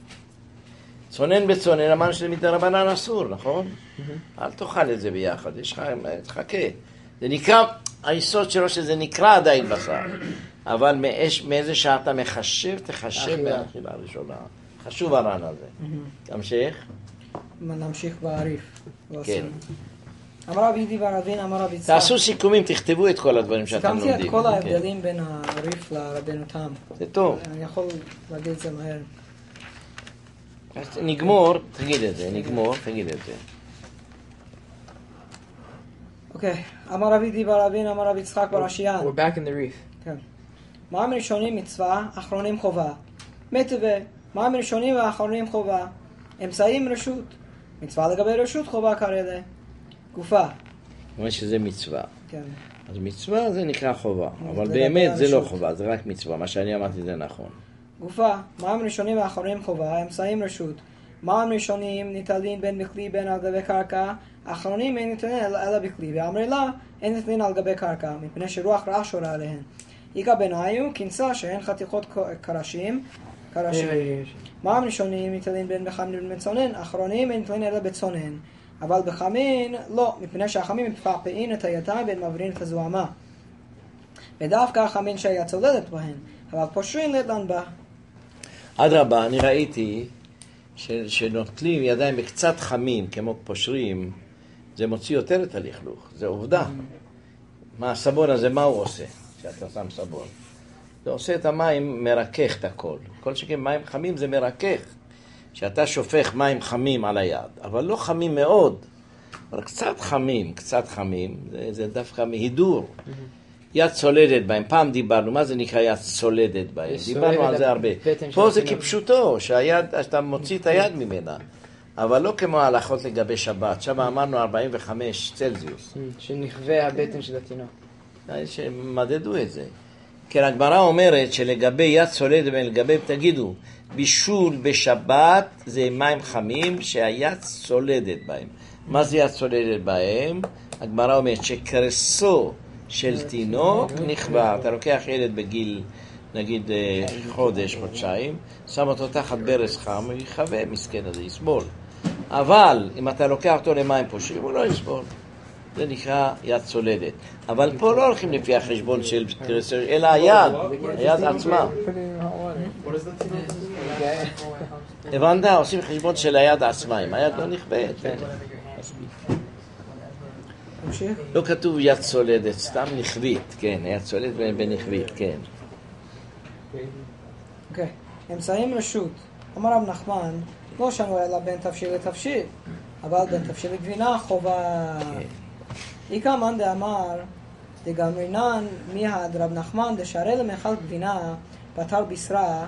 צונן בצונן, אמרנו שזה מדרבנן אסור, נכון? אל תאכל את זה ביחד, יש לך, תחכה. זה נקרא, היסוד שלו שזה נקרא עדיין בשר. אבל מאיזה שעה אתה מחשב, תחשב מהאכילה הראשונה. חשוב הרען הזה. תמשיך. נמשיך בעריף. כן. אמר רבי ידיד ורבין, אמר רבי יצחק. תעשו סיכומים, תכתבו את כל הדברים שאתם לומדים. סיכמתי את כל ההבדלים בין העריף לרבנו תם. זה טוב. אני יכול להגיד את זה מהר. נגמור, תגיד את זה, תגיד את זה. אוקיי. אמר רבי ידיד ורבין, אמר רבי יצחק ברשיין. We're back in the reef. כן. מים ראשונים מצווה, אחרונים חובה. מטבע. מים ראשונים ואחרונים חובה. אמצעים רשות. מצווה לגבי רשות חובה כרגע. גופה. אומר שזה מצווה. כן. אז מצווה זה נקרא חובה. אבל באמת זה לא חובה, זה רק מצווה. מה שאני אמרתי זה נכון. גופה. מים ראשונים ואחרונים חובה. אמצעים רשות. מים ראשונים ניטלין בין בכלי בין על גבי קרקע. האחרונים אין ניתנים אלא בכלי. ואמרי לה אין ניתנים על גבי קרקע. מפני שרוח רעה שורה עליהן. איגה ביניו כנסה שהן חתיכות קרשים. מים ראשונים ניטלים בין בחמין ובין בצונן, אחרונים אין ניטלים אלא בצונן. אבל בחמין לא, מפני שהחמין מפעפעים את הידיים בין מעבירים את הזוהמה. ודווקא החמין שהיה צולדת בהן, אבל פושרים לדן בה. אדרבה, אני ראיתי שנוטלים ידיים בקצת חמין, כמו פושרים, זה מוציא יותר את הלכלוך, זה עובדה. מה הסבון הזה, מה הוא עושה? שאתה שם סבון. זה עושה את המים, מרכך את הכל. כל שכן מים חמים זה מרכך. שאתה שופך מים חמים על היד, אבל לא חמים מאוד, אבל קצת חמים, זה דווקא מהידור. יד צולדת בהם, פעם דיברנו, מה זה נקרא יד צולדת בהם? דיברנו על זה הרבה. פה זה כפשוטו, שאתה מוציא את היד ממנה. אבל לא כמו ההלכות לגבי שבת, שם אמרנו 45 צלזיוס. שנכווה הבטן של התינוק. שמדדו את זה. כן, הגמרא אומרת שלגבי יד צולדת ולגבי, תגידו, בישול בשבת זה מים חמים שהיד צולדת בהם. מה זה יד צולדת בהם? הגמרא אומרת שקרסו של תינוק נכווה. אתה לוקח ילד בגיל, נגיד חודש, חודשיים, שם אותו תחת ברז חם, הוא יחווה, מסכן הזה, יסבול. אבל אם אתה לוקח אותו למים פושרים, הוא לא יסבול. זה נקרא יד צולדת. אבל פה לא הולכים לפי החשבון של קרסו, אלא היד עצמה. הבנת? עושים חשבון של היד עצמה, אם היד לא נכבדת, לא כתוב יד צולדת, סתם נכבית, כן, יד צולדת ונכבית, כן. אוקיי, אמצעים רשות. אמר רב נחמן, לא שנו אלא בין תבשיל לתבשיל, אבל בין תבשיל לגבינה חובה. איקה מאן דאמר, דגמרינן מיהד רב נחמן דשארי למאכל גבינה פטר בשרה,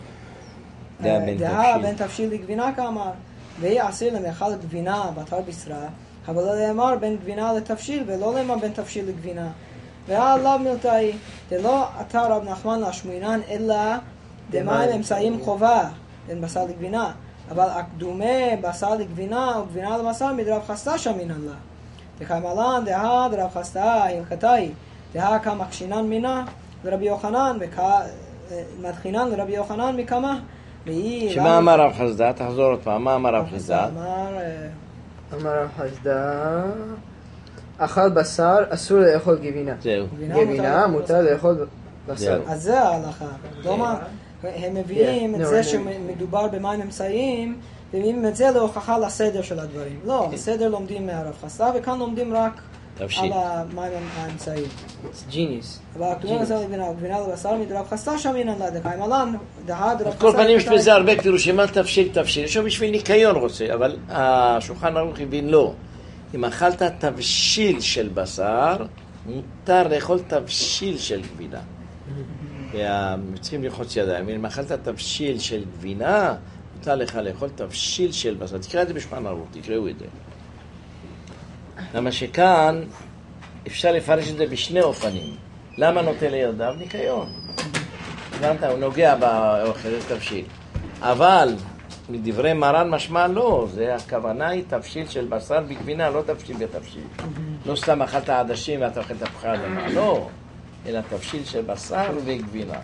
דהה בין תבשיל לגבינה כאמר, והיא אסיר למאכל גבינה פטר בשרה, אבל לא לאמר בין גבינה לתבשיל ולא לאמר בין תבשיל לגבינה. והעליו מילתאי, דלא עתה רב נחמן להשמינן אלא דמיים אמצעים חובה בין בשר לגבינה, אבל הקדומה בשר לגבינה וגבינה לבשר מדרב חסדה שמינן לה. דקיימלן דהה דרב חסדה הלכתאי, דהה כמקשינן מינה לרבי יוחנן ומדחינן לרבי יוחנן מכמה. שמה אמר רב חסדה? תחזור עוד פעם, מה אמר רב חסדה? אמר רב חסדה, אכל בשר אסור לאכול גבינה. זהו. גבינה מותר לאכול בשר. אז זה ההלכה. הם מביאים את זה שמדובר במים אמצעיים, ומביאים את זה להוכחה לסדר של הדברים. לא, הסדר לומדים מהרב חסדה, וכאן לומדים רק על המים האמצעיים. ג'יניס. אבל הכתובים הזה לגבינה לבשר מדרב חסדה שמינן לה דקיימלן, דהה דרב חסדה. כל פנים יש בזה הרבה פירושים, מה תבשיל תבשיל? יש לו בשביל ניקיון רוצה, אבל השולחן ערוך הבין לא. אם אכלת תבשיל של בשר, מותר לאכול תבשיל של גבינה. צריכים ללחוץ ידיים. אם אכלת תבשיל של גבינה, מותר לך לאכול תבשיל של בשר. תקרא את זה בשולחן ערוך, תקראו את זה. למה שכאן אפשר לפרש את זה בשני אופנים. למה נוטה לידיו? ניקיון. הבנת? הוא נוגע באוכל, זה תבשיל. אבל מדברי מרן משמע לא, זה הכוונה היא תבשיל של בשר בגבינה, לא תבשיל בתבשיל. לא סתם אכלת עדשים ואתה אוכל תפוחי אדמה, לא. אלא תבשיל של בשר וגבינה.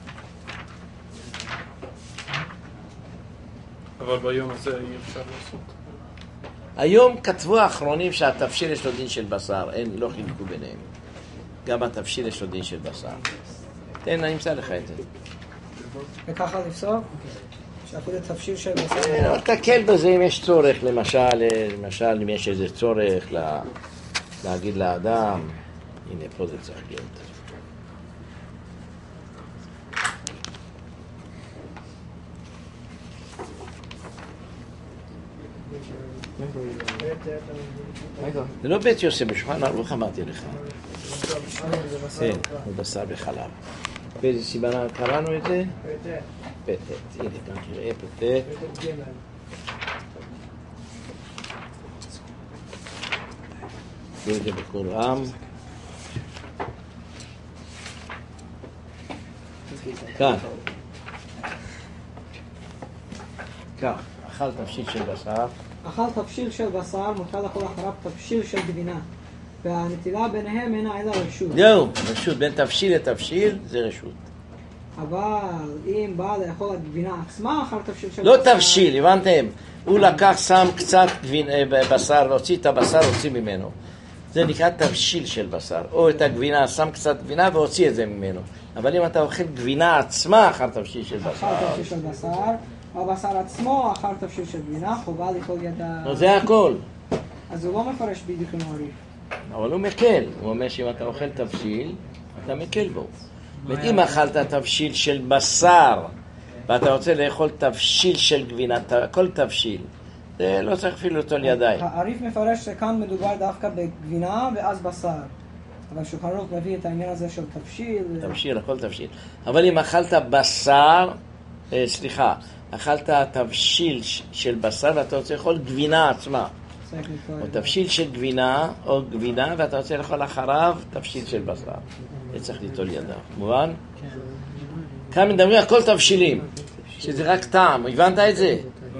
אבל ביום הזה אי אפשר לעשות. היום כתבו האחרונים שהתבשיל יש לו דין של בשר, אין, לא חילקו ביניהם. גם התבשיל יש לו דין של בשר. תן, אני אמצא לך את זה. וככה לפסוק? שאפילו תבשיל של בשר? תקל בזה אם יש צורך, למשל אם יש איזה צורך להגיד לאדם, הנה פה זה צריך להיות. זה לא בית יוסף, בשולחן ערוך אמרתי לך. כן, הוא בשר בחלב. באיזה סיבה קראנו את זה? פתת. הנה, כאן תראה פתת. תראו את זה בקול רם. כאן. כך, אכל תבשיל של בשר. אכל תבשיל של בשר, מותר לאכול אחריו תבשיל של גבינה. והנטילה ביניהם אינה אלא רשות. זהו, רשות. בין תבשיל לתבשיל זה רשות. אבל אם בא לאכול הגבינה עצמה אחר תבשיל של לא בשר... תבשיל, הבנתם? הוא לקח, שם קצת בשר, להוציא את הבשר, הוציא ממנו. זה נקרא תבשיל של בשר. או את הגבינה, שם קצת גבינה והוציא את זה ממנו. אבל אם אתה אוכל גבינה עצמה אחר תבשיל של בשר... אחר תבשיל של בשר... הבשר עצמו אחר תבשיל של גבינה, חובה לאכול ידה... זה הכל. אז הוא לא מפרש בדיוק עם מעריף. אבל הוא מקל. הוא אומר שאם אתה אוכל תבשיל, אתה מקל בו. אם אכלת תבשיל של בשר, ואתה רוצה לאכול תבשיל של גבינה, כל תבשיל, זה לא צריך אפילו אותו לידיים. העריף מפרש שכאן מדובר דווקא בגבינה ואז בשר. אבל שולחן ערוך מביא את העניין הזה של תבשיל. תבשיל, הכל תבשיל. אבל אם אכלת בשר, אכלת תבשיל של בשר ואתה רוצה לאכול גבינה עצמה. או תבשיל של גבינה, או גבינה, ואתה רוצה לאכול אחריו תבשיל של בשר. זה צריך ליטול ידיו. מובן? כאן מדברים על כל תבשילים, שזה רק טעם. הבנת את זה?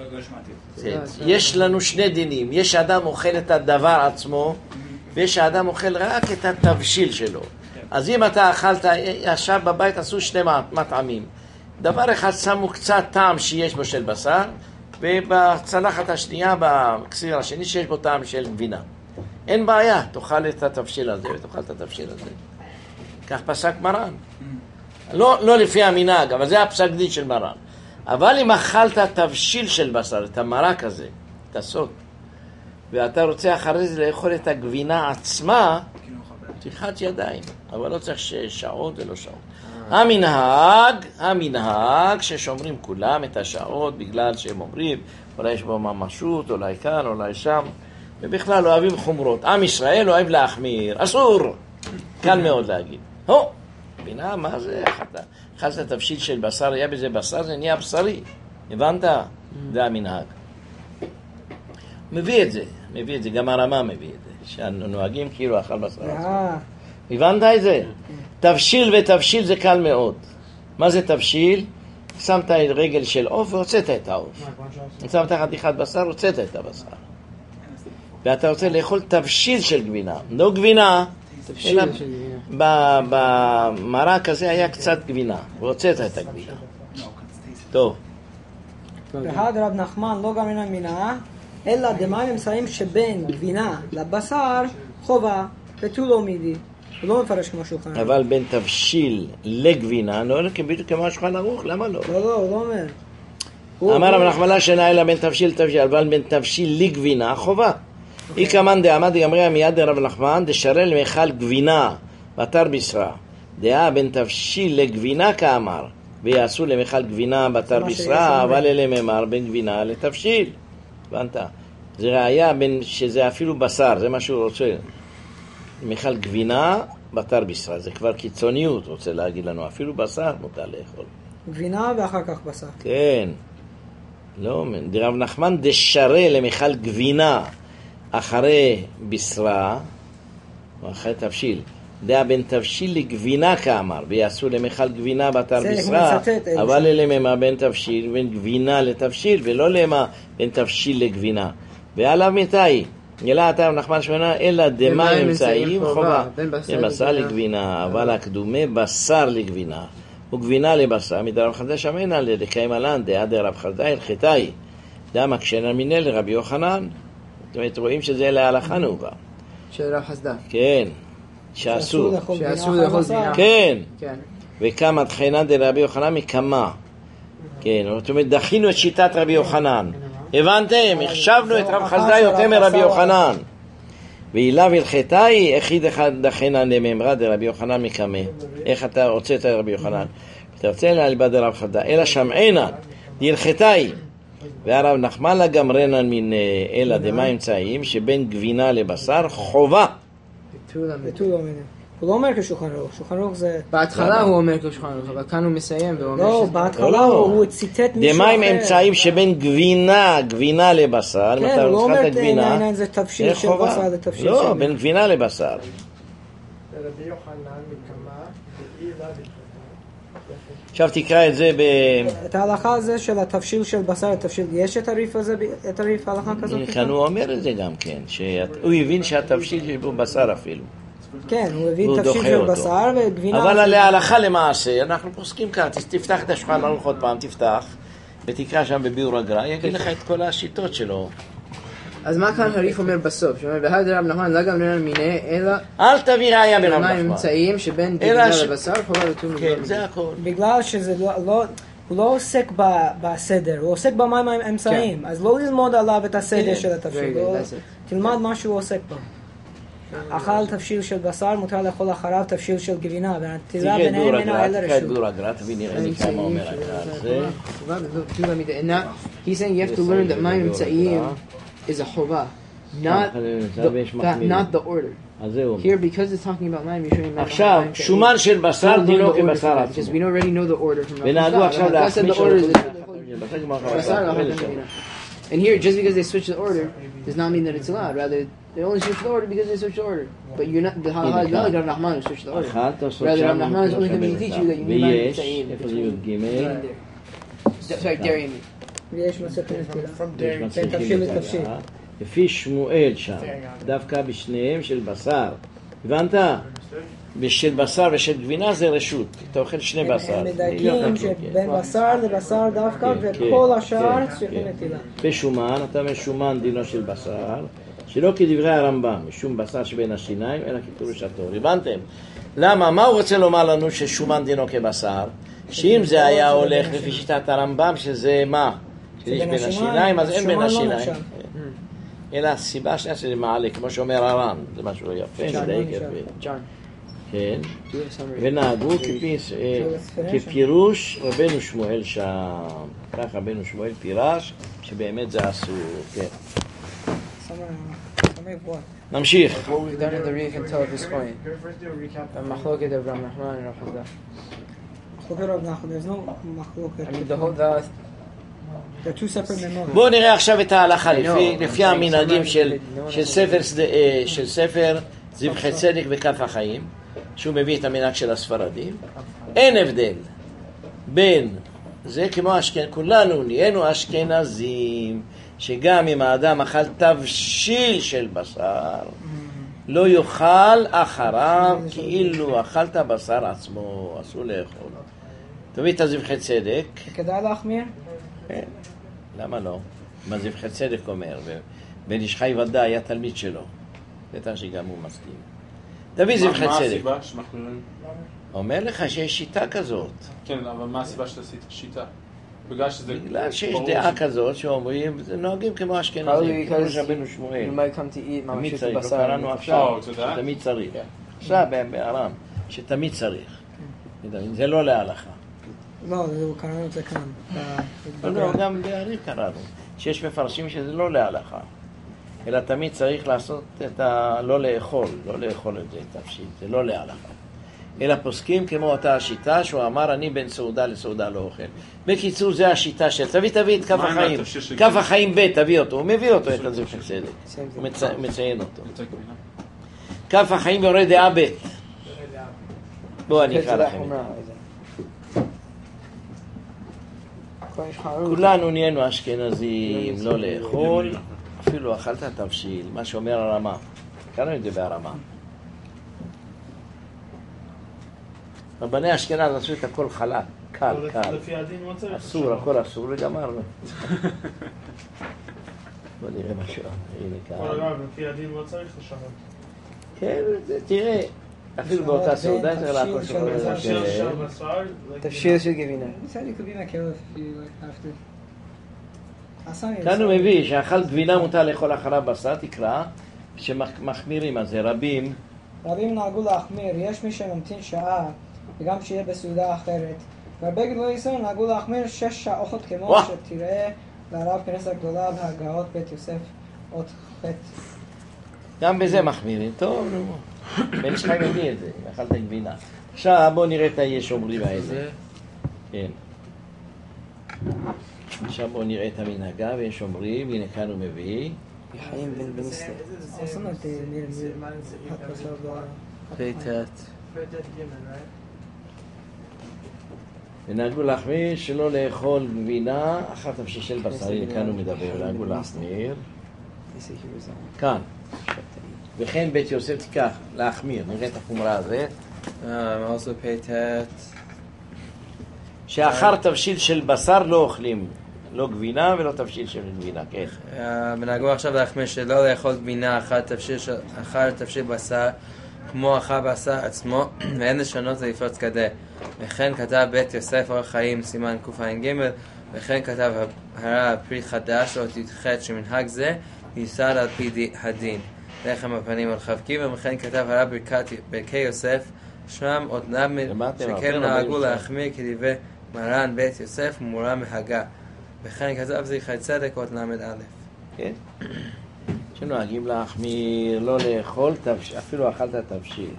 יש לנו שני דינים. יש אדם אוכל את הדבר עצמו, ויש האדם אוכל רק את התבשיל שלו. אז אם אתה אכלת, עכשיו בבית עשו שני מטעמים. דבר אחד שמו קצת טעם שיש בו של בשר, ובצלחת השנייה, בקסיר השני, שיש בו טעם של גבינה. אין בעיה, תאכל את התבשיל הזה ותאכל את התבשיל הזה. כך פסק מרן. לא לפי המנהג, אבל זה הפסק דין של מרן. אבל אם אכלת תבשיל של בשר, את המרק הזה, את הסוד, ואתה רוצה אחרי זה לאכול את הגבינה עצמה, תרחץ ידיים, אבל לא צריך שעות ולא שעות. המנהג ששומרים כולם את השעות בגלל שהם אומרים אולי יש בו ממשות, אולי כאן, אולי שם, ובכלל אוהבים חומרות. עם ישראל אוהב להחמיר, אסור, קל מאוד להגיד. בינה, מה זה? אכלת תבשיל של בשר, היה בזה בשר, זה נהיה בשרי, הבנת? זה המנהג. מביא את זה, גם הרמה מביא את זה, שנוהגים כאילו אכל בשר. הבנת את זה? תבשיל ותבשיל זה קל מאוד. מה זה תבשיל? שמת רגל של עוף והוצאת את העוף. שמת חתיכת בשר, הוצאת את הבשר. ואתה רוצה לאכול תבשיל של גבינה. לא גבינה, אלא במרק הזה היה קצת גבינה, והוצאת את הגבינה. טוב. בהד רב נחמן לא גמרינן מינא, אלא דמים אמצעים שבין גבינה לבשר חובה ותו מידי. הוא לא מפרש כמו שולחן ערוך. אבל בין תבשיל לגבינה, לא בדיוק כמו שולחן ערוך, למה לא? לא, הוא לא אומר. אמר רב נחמן שאינה אלא בין תבשיל לתבשיל, אבל בין תבשיל לגבינה חובה. אי כמן דעמד יאמרי מיד רב נחמן דשרל למאכל גבינה בתר בשרה. דעה בין תבשיל לגבינה כאמר, ויעשו למאכל גבינה בתר בשרה, אבל אלה ממר בין גבינה לתבשיל. הבנת? זה ראיה בין שזה אפילו בשר, זה מה שהוא רוצה. מאכל גבינה בתר בשרה, זה כבר קיצוניות, רוצה להגיד לנו, אפילו בשר מותר לאכול. גבינה ואחר כך בשר. כן. לא, רב נחמן דשרל למאכל גבינה אחרי בשרה, או אחרי תבשיל, דעה בין תבשיל לגבינה כאמר, ויעשו למאכל גבינה בתר בשרה, אבל למה בין תבשיל ובין גבינה לתבשיל, ולא למה בין תבשיל לגבינה. ועליו מתי? אלא אתה נחמן שמונה, אלא דמה אמצעים חובה, בין בשר לגבינה, אבל הקדומה בשר לגבינה, וגבינה לבשר, מדרב חסדאי שמענה לדקיים עלן, דעה דרב חסדאי הלכתאי, דעה מקשנה מיניה לרבי יוחנן. זאת אומרת, רואים שזה להלכה נהוגה. של רב חסדאי. כן. שאסור לאכול גבינה. כן. וכמה תחינה דרבי יוחנן מכמה. כן, זאת אומרת, דחינו את שיטת רבי יוחנן. הבנתם? החשבנו את רב חסדאי יותר מרבי יוחנן. ואילב הלכתאי, הכי דחינה לממרה דרבי יוחנן מכמה. איך אתה רוצה את רבי יוחנן? אתה רוצה להלבד דרב חסדאי. אלא שמענה, הלכתאי. והרב נחמן לגמרנן מן אלא דמה אמצעים שבין גבינה לבשר חובה. הוא לא אומר כשולחן ערוך, שולחן ערוך זה... בהתחלה הוא אומר כשולחן ערוך, אבל כאן הוא מסיים ואומר לא, בהתחלה הוא ציטט מישהו אחר. דמה אמצעים שבין גבינה לבשר. כן, הוא לא אומר עניין זה תבשיל של בשר, זה תבשיל של... לא, בין גבינה לבשר. רבי יוחנן מכמה ואילה עכשיו תקרא את זה את ההלכה הזה של התבשיל של בשר לתבשיל, יש את הריף הזה, את הריף ההלכה כזאת? כאן הוא אומר את זה גם כן, שהוא הבין שהתבשיל של בשר אפילו. כן, הוא הבין תבשיל של בשר וגבינה... אבל על ההלכה למעשה, אנחנו פוסקים כאן, תפתח את השולחן ערוך עוד פעם, תפתח, ותקרא שם בביאור הגר"א, יגיד לך את כל השיטות שלו. אז מה כאן הריף אומר בסוף? שאומר, בהד רב נחמן לא גמרנן מיניה, אלא... אל תביא ראיה ברב נחמן. אמצעים שבין גבינה לבשר חובה ותו מידי. כן, זה הכל. בגלל שזה הוא לא עוסק בסדר, הוא עוסק במים האמצעים, אז לא ללמוד עליו את הסדר של התבשיל, תלמד מה שהוא עוסק בו. אכל תבשיל של בשר, מותר לאכול אחריו תבשיל של גבינה, והנטילה ביניהם אינה אלא רשות. תקרא את ביאור הגר"א, תביא נראה לי כמה אומר הגר"א. He's saying you have to learn that מים אמצעים is a חובה, not the order. Here, because it's talking about מים, you're showing that. עכשיו, שומן של בשר דינו כבשר עצמו. Because we already know the order from ונהגו עכשיו להחמיש And here, just because they switch the order does not mean that it's allowed. Rather, they only switch the order because they switch the order. But you're not the halakha is not like Rav Nachman who switched the order. Rather, Rav Nachman is only coming to teach you that you need to say sorry, dairy and meat. ויש מסכת נטילה. from dairy. תבשיל לתבשיל. לפי שמואל שם, דווקא בשניהם של בשר. הבנת? בשל בשר ושל גבינה זה רשות. אתה אוכל שני בשר. הם מדייקים שבין בשר לבשר דווקא, וכל השאר צריכים נטילה. בשומן, אתה משומן דינו של בשר, שלא כדברי הרמב"ם, משום בשר שבין השיניים, אלא כפירוש התורה. הבנתם? למה? מה הוא רוצה לומר לנו ששומן דינו כבשר? שאם זה היה הולך לפי שיטת הרמב"ם, שזה מה? שיש בין השיניים, אז אין בין השיניים. אלא הסיבה השנייה שזה מעלה, כמו שאומר הר"ן, זה משהו יפה, מדייק יפה. כן, ונהגו כפירוש רבנו שמואל שם, כך רבנו שמואל פירש, שבאמת זה אסור, כן. נמשיך. What we've done in the Rif until this point. המחלוקת of Rav Nachman and Rav Chazda. There's no מחלוקת. I mean the whole the They're two separate memories. בואו נראה עכשיו את ההלכה לפי המנהגים של ספר זבחי צדק וכף החיים, שהוא מביא את המנהג של הספרדים. אין הבדל בין זה כמו כולנו נהיינו אשכנזים, שגם אם האדם אכל תבשיל של בשר לא יאכל אחריו כאילו אכלת בשר עצמו, אסור לאכול. תביא את הזבחי צדק. כדאי להחמיר? כן, למה לא? מה זבחי צדק אומר, ובן איש חי ודאי היה תלמיד שלו, בטח שגם הוא מסכים. תביא זבחי צדק. מה הסיבה שמחמירים? אומר לך שיש שיטה כזאת. כן, אבל מה הסיבה שעשית שיטה? בגלל שיש דעה כזאת שאומרים, נוהגים כמו אשכנזים, כמו רבנו שמואל. תמיד צריך, לא קראנו עכשיו, שתמיד צריך. עכשיו בהר"ן, שתמיד צריך. זה לא להלכה. לא, קראנו את זה כאן. לא, גם בהרי"ף קראנו, שיש מפרשים שזה לא להלכה. אלא תמיד צריך לעשות את לא לאכול את זה, תפשיל, זה לא להלכה. אלא פוסקים כמו אותה השיטה שהוא אמר אני בין סעודה לסעודה לא אוכל. בקיצור זה השיטה של תביא את כף החיים, כף החיים ב' תביא אותו, הוא מביא אותו את הזבחי צדק, הוא מציין אותו. כף החיים יורד דעה ב'. בואו אני אקרא לכם. כולנו נהיינו אשכנזים, לא לאכול, אפילו אכלת תבשיל, מה שאומר הרמה. קראנו את זה בהרמה. רבני אשכנז עשו את הכל חלק, קל. לפי הדין לא צריך. אסור, הכל אסור וגמרנו. בוא נראה משהו. הנה כאן. לפי הדין לא צריך לשנות. כן, תראה. אפילו באותה סעודה צריך להכל תבשיל של גבינה. כאן הוא מביא שאכל גבינה מותר לאכול אחריו בשר, תקרא, שמחמירים על זה רבים נהגו להחמיר, יש מי שממתין שעה וגם שיהיה בסעודה אחרת. והרבה גדולי ישראל נהגו להחמיר 6 שעות כמו שתראה לרב כנסת הגדולה והגאות בית יוסף עוד חטא. גם בזה מחמירים, טוב נו. בן איש חי מביא את זה, אכלת גבינה. עכשיו בואו נראה את היש אומרים האלה. כן. עכשיו בואו נראה את המנהגה ויש אומרים, הנה כאן הוא מביא. יחיים בן בניסטר. ונהגו להחמיר שלא לאכול גבינה, אחת תבשיל של בשר, הנה כאן הוא מדבר, נהגו להחמיר. כאן. וכן בית יוסף תיקח, להחמיר, נראה את החומרה הזה. also pay tat. שאחר תבשיל של בשר לא אוכלים, לא גבינה ולא תבשיל של גבינה, כן. מנהגו עכשיו להחמיר שלא לאכול גבינה אחר תבשיל בשר, כמו אחר בשר עצמו, ואין לשנות לפרוץ כדי. וכן כתב בית יוסף אורח חיים, סימן קע"ג, וכן כתב הרב פרי חדש, לא תתחת שמנהג זה, יסד על פי הדין. לחם הפנים על חבקים, וכן כתב הרב ברכי יוסף, שם עוד למד שכן נהגו להחמיר כדברי מרן בית יוסף ומורה מהגה. וכן כתב זבחי צדק עוד למד א'. כן. שנוהגים להחמיר, לא לאכול, אפילו אכלת תבשיל.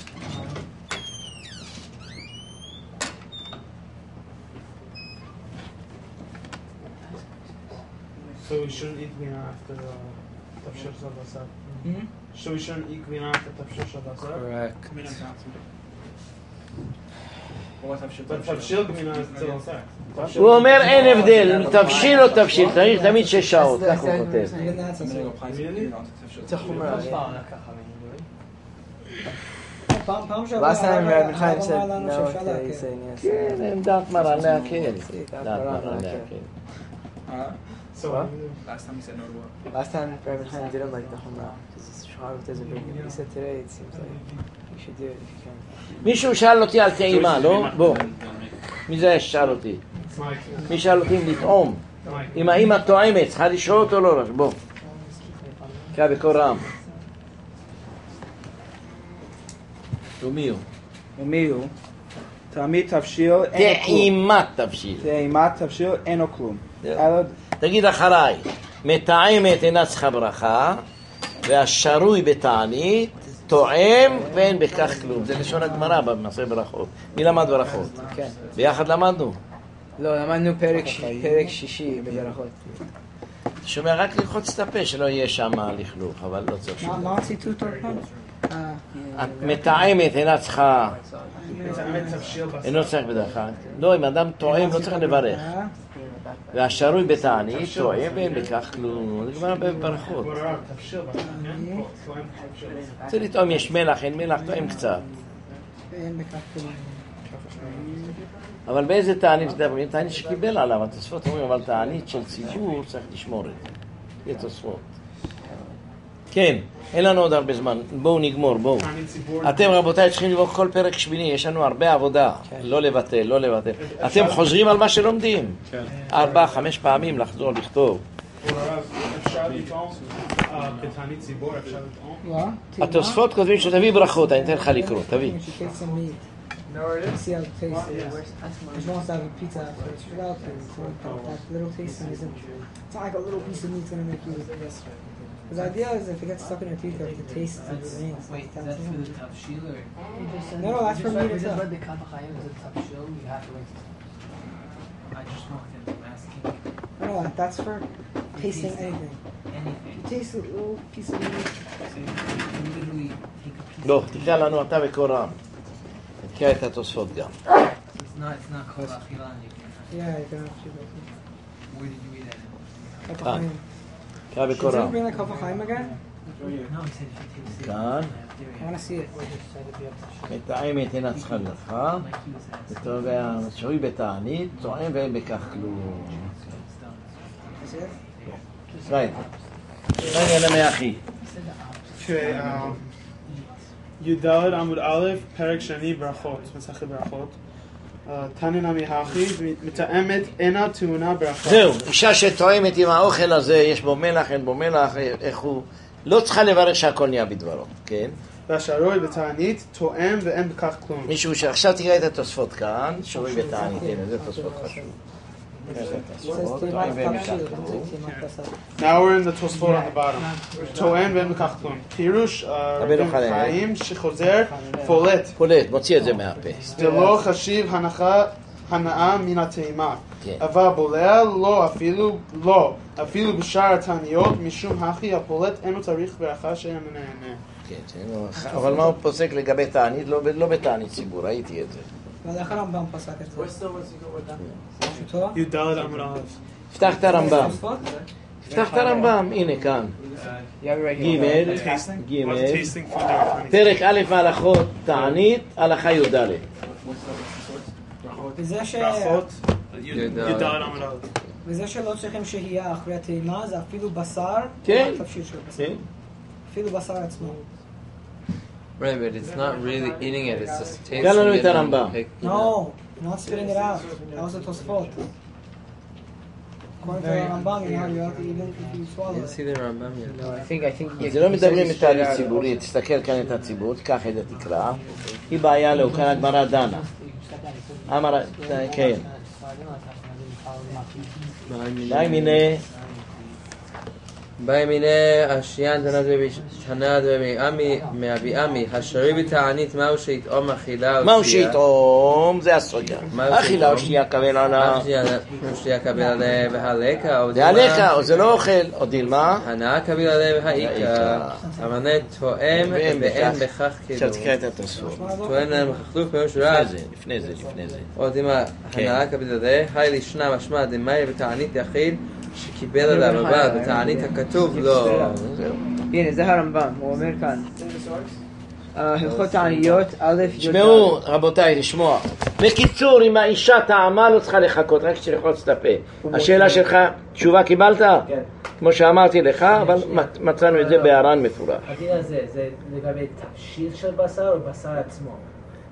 So we shouldn't eat gvina after tafshir shel basar. So we shouldn't eat gvina after tafshir shel basar. Correct. But tafshir gvina is still sex. הוא אומר אין הבדל, תבשיל או תבשיל, צריך תמיד 6 שעות, כך הוא כותב. זה חומרה. פעם שעברה Rab Chaim said אמר לנו no, שאפשר today he's להקל. saying yes. כן, עמדת מרן להקל. דעת מרן להקל. So Last time he said no to what? Last time Rab Chaim didn't like the Humrah because Shahar doesn't bring it. He said today it seems like you should do it if you can. מישהו שאל אותי על טעימה, לא? בוא. מי זה שאל אותי? מי שאל אותי אם לטעום? אם האמא טועמת, צריכה לשאול אותו או לא? בוא. קרא בקול רם. ומי הוא? ומי הוא? תעמית תבשיל אינו כלום. טעימת תבשיל. טעימת תבשיל אינו כלום. תגיד אחריי, מטעמת אינה צריכה ברכה, והשרוי בתענית טועם ואין בכך כלום. זה לשון הגמרא במעשה ברכות. מי למד ברכות? כן. ביחד למדנו. לא, למדנו פרק שישי בברכות. אתה שומע רק ללחוץ את הפה שלא יהיה שם לכלוך, אבל לא צריך שום. מה הציטוט עוד פעם? מטעמת אינה צריכה, מטעמת תבשיל בשר. אינו צריך בדרכה. לא, אם אדם טועם לא צריך לברך. והשרוי בתענית טועם ואין בכך כלום. זה כבר בברכות. תבשיל בשר, כן? רוצה לטעום יש מלח, אין מלח, טועם קצת. ואין בכך כלום. אבל באיזה תענית מדברים? תענית שקיבל עליו, התוספות אומרים, אבל תענית של ציבור צריך לשמור את זה. זה תוספות. כן, אין לנו עוד הרבה זמן, בואו נגמור, בואו. אתם רבותיי צריכים לבוא כל פרק שמיני, יש לנו הרבה עבודה, לא לבטל, לא לבטל. אתם חוזרים על מה שלומדים. 4-5 פעמים לחזור לכתוב. אפשר לטעום? בתענית ציבור אפשר לטעום? התוספות כותבים שתביא ברכות, אני אתן לך לקרוא, תביא. See how it tastes. You're supposed to have a pizza after it's without food, so that little tasting isn't. It's not like a little piece of meat's gonna make you. Because the idea is if it gets stuck in your teeth, that the taste remains. Wait, is that for the tavshil or? No, that's for meat We just itself. read the Kaf HaChaim is a tavshil. You have to wait. I just walked in. I'm asking. No, that's for tasting anything. Anything. You taste a little piece of meat. So you can literally take a piece. לא, תקרא לנו אתה בקול רם. תקרא את התוספות גם. It's not called achila. Yeah, you can actually go Where did you read that? Kaf HaChaim. תקרא בקול Should we רם. bring the Kaf HaChaim again? No, he said if you taste it. כאן. I want to see it. מטעמת אינה צריכה ברכה, והשרוי בתענית טועם ואין בכך כלום. ישראל. רגע למאחי. י"ד עמוד א', פרק שני, ברכות, מסכת ברכות. תניא נמי הכי, מטעמת אינה טעונה ברכה. זהו, אישה שטועמת עם האוכל הזה, יש בו מלח, אין בו מלח, איך הוא... לא צריכה לברך שהכל נהיה בדברו, כן? והשרוי בתענית טועם ואין בכך כלום. מישהו שעכשיו תראה את התוספות כאן, שרוי בתענית, הנה, זה תוספות חשוב. Now we're in the Tosfot on the bottom. טועם ואין בכך כלום. פירוש רבי חיים שחוזר פולט. פולט, מוציא את זה מהפה. זה לא חשיב הנאה מן הטעימה. אבל בולע לא, אפילו בשאר התעניות, משום הכי הפולט אינו צריך ברכה שאין נהנה. כן, אבל מה הוא פוסק לגבי תענית? לא בתענית ציבור, ראיתי את זה. אבל איך הרמב"ם פסק את זה? י"ד עמוד א'. פתח את הרמב"ם. פתח את הרמב"ם, הנה כאן. ג' פרק א' ההלכות תענית, הלכה י"ד. וזה שלא צריכים שהייה אחרי הטעימה, זה אפילו בשר, כן. תבשיל של בשר. אפילו בשר עצמו. Right, but it's not really eating it, it's just tasting תן לנו it. את הרמב"ם. No, not spitting it out. That was the Tosfot. According to the Rambam, you have to even if you swallow You it. see the Rambam yet? No, I think זה לא מדברים בתענית ציבורית, תסתכל כאן את הציבור, תיקח את התקרה. היא בעיה לו, כאן הגמרא דנה. אמר, כן. די מיני. באי מיני אשיין תנד מאביעמי, השרי בתענית מהו שיטעום אכילה מהו שיטעום? זה הסוגיה. אכילה או שתייה קבל עליו. שתייה קבל עליה והלקה זה הלקה, או זה לא אוכל, או דילמה. הנאה קבל עליה והאיקה. המנה טועם ואין בכך כאילו. עכשיו תקרא את התוספות. טועם להם בכלוף פירוש רב. לפני זה. עוד אם הנאה קבל עליה, היי לשנה משמע דמאי בתענית יחיד שקיבל עליו אבל בתענית הכתוב לא. הנה זה הרמב"ם, הוא אומר כאן הלכות תעניות א' תשמעו רבותיי, לשמוע. בקיצור, אם האישה טעמה לא צריכה לחכות, רק שתלחוץ את הפה. השאלה שלך, תשובה קיבלת? כן. כמו שאמרתי לך, אבל מצאנו את זה בהערן מפורש. הדין הזה, זה לגבי תבשיל של בשר או בשר עצמו?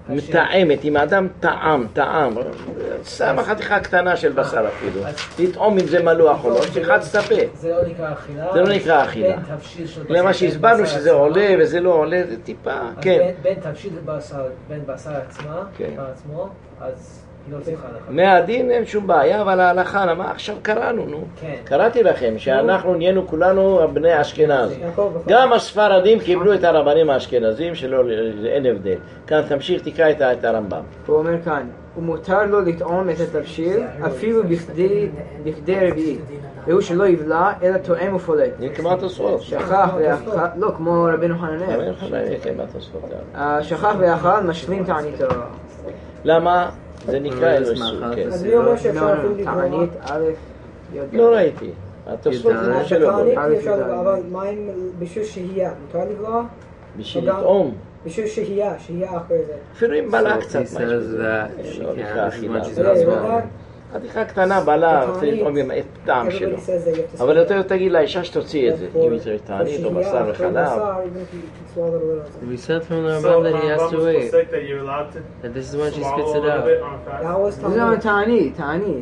מתאמת, אם האדם טעם, שמה חתיכה קטנה של בשר אפילו, לטעום אם זה מלוח או לא, שתלחץ את הפה. זה לא נקרא אכילה? זה לא נקרא אכילה. בין תבשיל של בשר... למה שהסברנו שזה עולה וזה לא עולה, זה טיפה, כן. בין תבשיל לבשר, בין בשר עצמו, אז היא לא צריכה לך. מהדין אין שום בעיה, אבל ההלכה, למה עכשיו קראנו, נו. קראתי לכם שאנחנו נהיינו כולנו בני אשכנז. גם הספרדים קיבלו את הרבנים האשכנזים, אין הבדל. כאן תמשיך, תקרא את הרמב"ם. הוא אומר כאן, ומותר לו לטעום את התבשיל אפילו בכדי רביעית, והוא שלא יבלע אלא טועם ופולט. כמו התוספות. שכח ואכל, לא, כמו רבנו חננאל. רבנו חננאל, כן, התוספות. שכח ואכל משלים תעניתו. למה? זה נקרא אלוהיסות, כן. אז מי אומר שאפשר אפילו לקרוא? תענית א' י'. לא ראיתי. התוספות זה מה שלא בוא. תענית אפשר לבלוע, אבל מה עם בשביל שהייה? מותר לבלוע? בשביל לטעום. בשביל שהייה אחרי זה. אפילו אם בלע קצת משהו. לא נקרא אכילה. חתיכה קטנה בלע, רוצה לטעום עם טעם שלו. אבל יותר תגיד לאישה שתוציא את זה. אם היא צריך תענית או בשר וחלב. We said from the Rambam that he has to wait. That this is when she spits it out. זה תענית.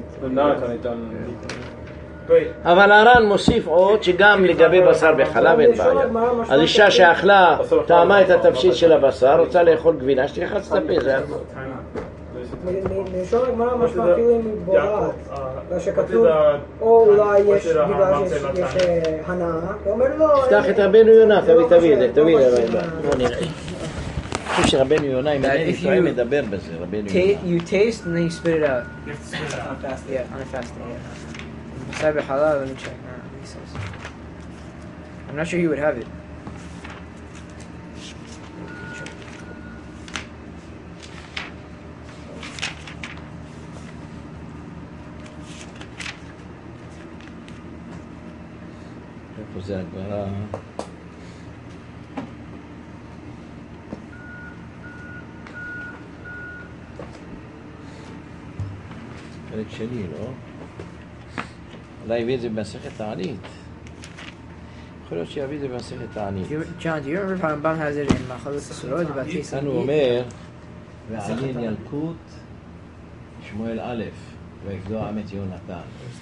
אבל הר"ן מוסיף עוד שגם לגבי בשר וחלב אין בעיה. אז אישה שאכלה, טעמה את התבשיל של הבשר, רוצה לאכול גבינה, שתלחץ את הפה, זה הכל. מלשון הגמרא משמע כאילו היא מתבוררת, שכתוב או אולי יש בגלל שיש הנאה, ואומר לא... תפתח את רבנו יונה, תביא את זה, בוא נראה. אני חושב שרבנו יונה, אם אני טועה, מדבר בזה, רבנו יונה. You taste and then you spit it out. On a fasting, yeah, on a fasting, yeah. B'sar b'halal, let me check. He says. I'm not sure he would have it. איפה זה הגמרא? פרק שני, לא? אולי הביא את זה במסכת תענית. יכול להיות שיביא את זה במסכת תענית. John, do you remember how Rambam has it in Machalut Surot about tasting כאן הוא אומר, ועלין ילקוט שמואל א', ויפדו עם את יהונתן.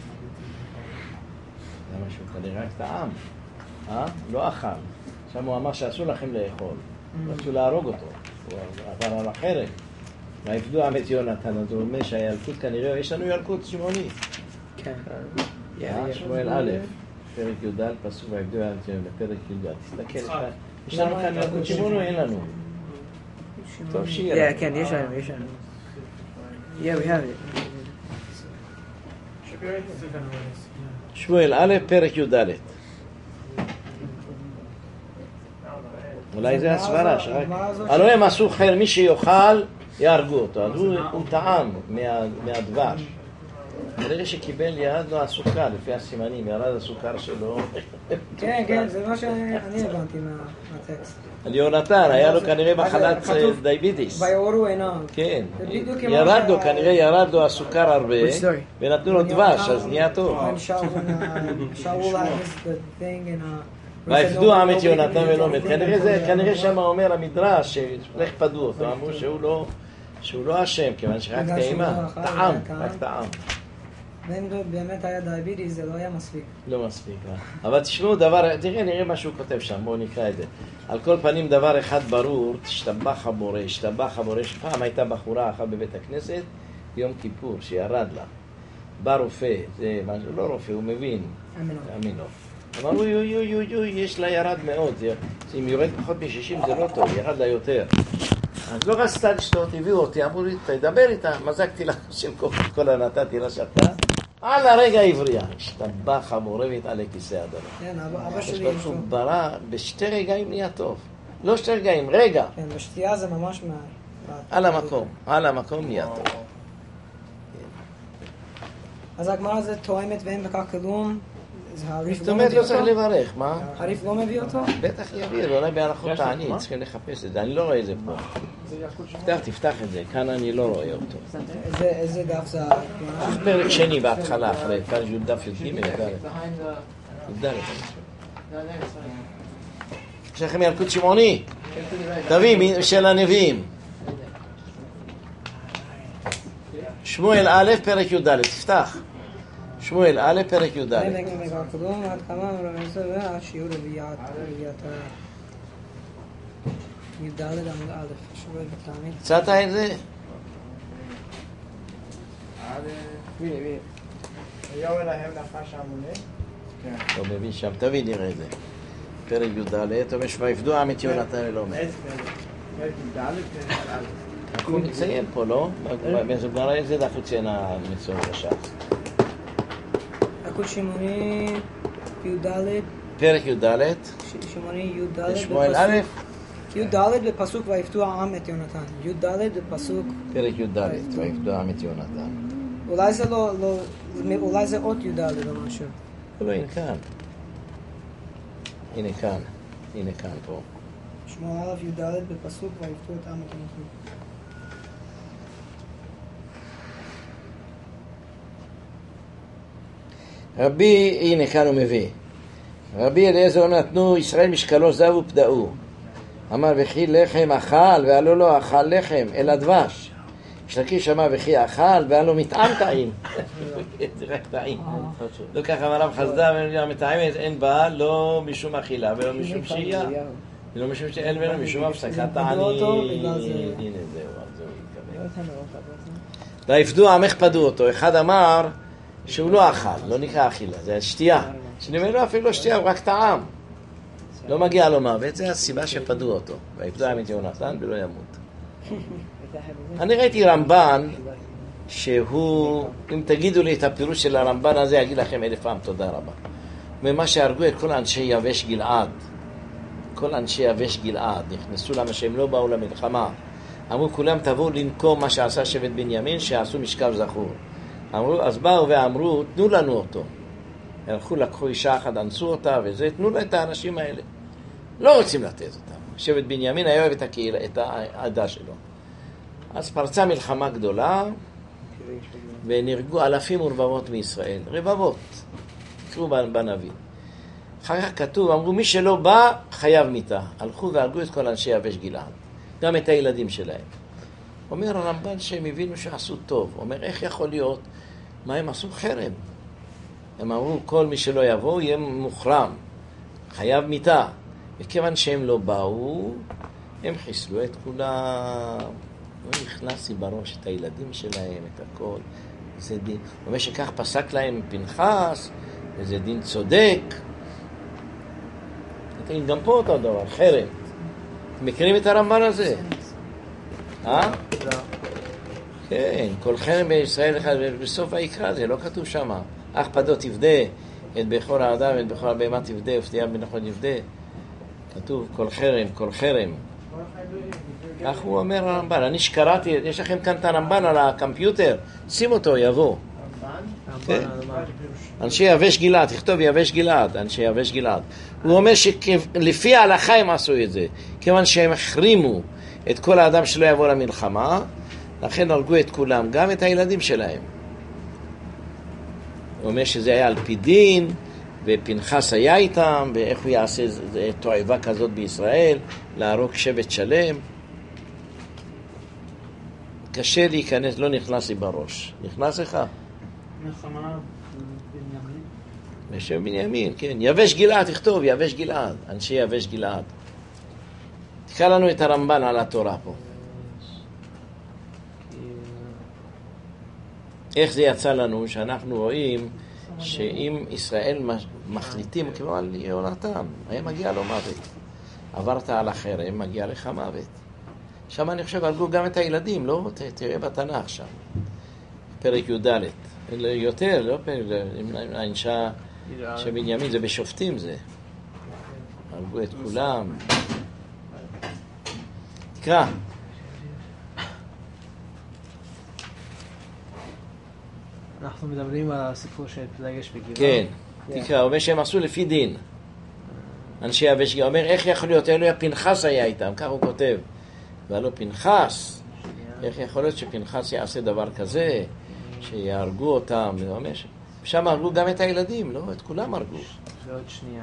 זה משהו כנראה רק טעם, לא אכל. עכשיו הוא אמר שאסור לכם לאכול, רצו להרוג אותו, הוא עבר על החרב. ויפדו עם את יהונתן, אז הוא אומר שהילקוט כנראה, יש לנו ילקוט שמעוני. כן. שמואל א', פרק י"ד, פסוק ויפדו עם את יהונתן, פרק י"ד. תסתכל, יש לנו כאן ילקוט שמעוני או אין לנו? טוב שיהיה. כן, יש לנו. Yeah, we have it. שמואל א', פרק י"ד. אולי זה הסברה, הלוא הם עשו חר, מי שיאכל יהרגו אותו, אז הוא טעם מהדבש. ברגע שקיבל ירד לו הסוכר, לפי הסימנים, ירד הסוכר שלו. כן, זה מה שאני הבנתי מהטקסט. על יהונתן, היה לו כנראה מחלת דייביטיס. ויעורו עיניו. כן, ירד לו הסוכר הרבה, ונתנו לו דבש, אז נהיה טוב. ויפדו עם את יהונתן ולא מת. כנראה שם אומר המדרש שלך פדו אותו, אמרו שהוא לא אשם, כיוון שרק טעימה, טעם, רק טעם. ואם באמת היה דייביטיס זה לא היה מספיק. לא מספיק, אבל תשמעו דבר, תראה, נראה מה שהוא כותב שם, בואו נקרא את זה. על כל פנים דבר אחד ברור, תשתבח הבורא, פעם הייתה בחורה אחת בבית הכנסת, יום כיפור, שירד לה. בא רופא, זה משהו, לא רופא, הוא מבין, אמינוב. אמרו, יוי, יש לה ירד מאוד, אם יורד פחות מ-60 זה לא טוב, ירד לה יותר. אז לא רצתה לשתות, הביאו אותי, אמרו לי, תדבר איתה, מזקתי לה של קוקה-קולה, נתתי לה שתה, על הרגע עברייה, השתבח הבורא והתעלה כיסא אדמה. כן, אבא שלי יש לו. הוא ברא, בשתי רגעים נהיה טוב. לא שתי רגעים, רגע. כן, בשתייה זה ממש על המקום נהיה טוב. אז הגמרא זה תואמת ואין בכך כלום. זאת אומרת, לא צריך לברך, מה? הריף לא מביא אותו? בטח יביא, אולי בהלכות תענית, צריכים לחפש את זה, אני לא רואה את זה פה. תפתח את זה, כאן אני לא רואה אותו. איזה דף זה? פרק שני בהתחלה, אחרי פרק דף י"ג, י"ד. יש לכם ילקוט שמעוני? תביא, של הנביאים. שמואל א', פרק י"ד, תפתח. שמואל א', פרק י"ד. עד כמה רמז שיעור רביעיית י"ד עמוד א', שואל ותעמיד. מצאת את זה? ויאמר להם נחש עמוני. לא מבין שם, תביא נראה את זה. פרק י"ד, אומר ויפדו העם את יונתן אל עומר. פרק י"ד, פרק א'. אנחנו נציין פה, לא? באיזה גמרא איזה דף ציין המצוות בש"ס? הכול שמוני י"ד, פרק י"ד, שמוני י"ד, שמואל א', י"ד בפסוק ויפדו העם את יונתן. י"ד בפסוק, פרק י"ד, ויפדו העם את יונתן. אולי זה לא, אולי זה אות י"ד או משהו. לא, הנה כאן. הנה כאן. הנה כאן פה. שמואל א' י"ד בפסוק ויפדו את העם את יונתן. רבי, הנה כאן הוא מביא. רבי אליעזר נתנו ישראל משקלו זב ופדאו. אמר וכי לחם אכל והלא לא אכל לחם אלא דבש. יש לקיש אמר וכי אכל והלא מטעם טעים. זה רק טעים. לא ככה אמר רב חסדה מטעמת אין בה לא משום אכילה ולא משום שהייה. ולא משום שאין ולא משום הפסקת תענית. הנה זהו, זהו התכוון. ויפדו עמך פדו אותו. אחד אמר שהוא לא אכל, לא נקרא אכילה, זה שתייה. שנאמר לו אפילו לא שתייה, הוא רק טעם. לא מגיע לו מוות, זה הסיבה שפדו אותו. ויפדו העם את יונתן ולא ימות. אני ראיתי רמב"ן, שהוא, אם תגידו לי את הפירוש של הרמב"ן הזה, אגיד לכם 1000 פעם תודה רבה. ממה שהרגו את כל אנשי יבש גלעד. כל אנשי יבש גלעד נכנסו למה שהם לא באו למלחמה. אמרו כולם תבואו לנקום מה שעשה שבט בנימין, שעשו משכב זכור. אמרו, אז באו ואמרו, תנו לנו אותו. הלכו, לקחו אישה אחת, אנסו אותה וזה, תנו לה את האנשים האלה. לא רוצים לתת אותם. שבט בנימין היה אוהב את הקהילה, את העדה שלו. אז פרצה מלחמה גדולה, ונהרגו אלפים ורבבות מישראל. רבבות. תקראו בנביא. אחר כך כתוב, אמרו, מי שלא בא, חייב מיתה. הלכו והרגו את כל אנשי יבש גלעד. גם את הילדים שלהם. אומר הרמב"ן שהם הבינו שעשו טוב. אומר, איך יכול להיות? מה הם עשו? חרם. הם אמרו, כל מי שלא יבוא יהיה מוחרם. חייב מיתה. וכיוון שהם לא באו, הם חיסלו את כולם. לא נכנס לי בראש את הילדים שלהם, את הכל. זה דין. אומר שכך פסק להם פנחס, וזה דין צודק. גם פה אותו דבר, חרם. מכירים את הרמב"ן הזה? כן, כל חרם בישראל אחד, בסוף היקרא זה לא כתוב שם. אך פדו תפדה, את בכור האדם ואת בכור הבהמה תפדה, ופתיעה בנכון תפדה. כתוב כל חרם, כל חרם. כך הוא אומר הרמב"ן. אני שקראתי, יש לכם כאן את הרמב"ן על הקמפיוטר, שים אותו, יבוא. אנשי יבש גלעד, תכתוב יבש גלעד, אנשי יבש גלעד. הוא אומר שלפי ההלכה הם עשו את זה, כיוון שהם החרימו את כל האדם שלא יבוא למלחמה, לכן הרגו את כולם, גם את הילדים שלהם. הוא אומר שזה היה על פי דין, ופנחס היה איתם, ואיך הוא יעשה תועבה כזאת בישראל, להרוג שבט שלם. קשה להיכנס, לא נכנס לי בראש. נכנס לך? מלחמה בנימין. בשם בנימין, כן. יבש גלעד, תכתוב, יבש גלעד. אנשי יבש גלעד. תקרא לנו את הרמב"ן על התורה פה. איך זה יצא לנו שאנחנו רואים שאם ישראל מחליטים כמו על יונתן, היה מגיע לו מוות. עברת על החרם, מגיע לך מוות. שם אני חושב הרגו גם את הילדים, לא? תראה בתנ"ך שם. פרק י"ד. יותר, לא פרק, האנשה שבנימין, זה בשופטים זה. הרגו את כולם. תקרא. אנחנו מדברים על הסיפור של פלגש וגבעה. כן, תקרא, אומר שהם עשו לפי דין. אנשי יבש גלעד, אומר איך יכול להיות, אלו פנחס היה איתם, כך הוא כותב. והלא פנחס, איך יכול להיות שפנחס יעשה דבר כזה, שיהרגו אותם, שם הרגו גם את הילדים, לא? את כולם הרגו. ועוד שנייה.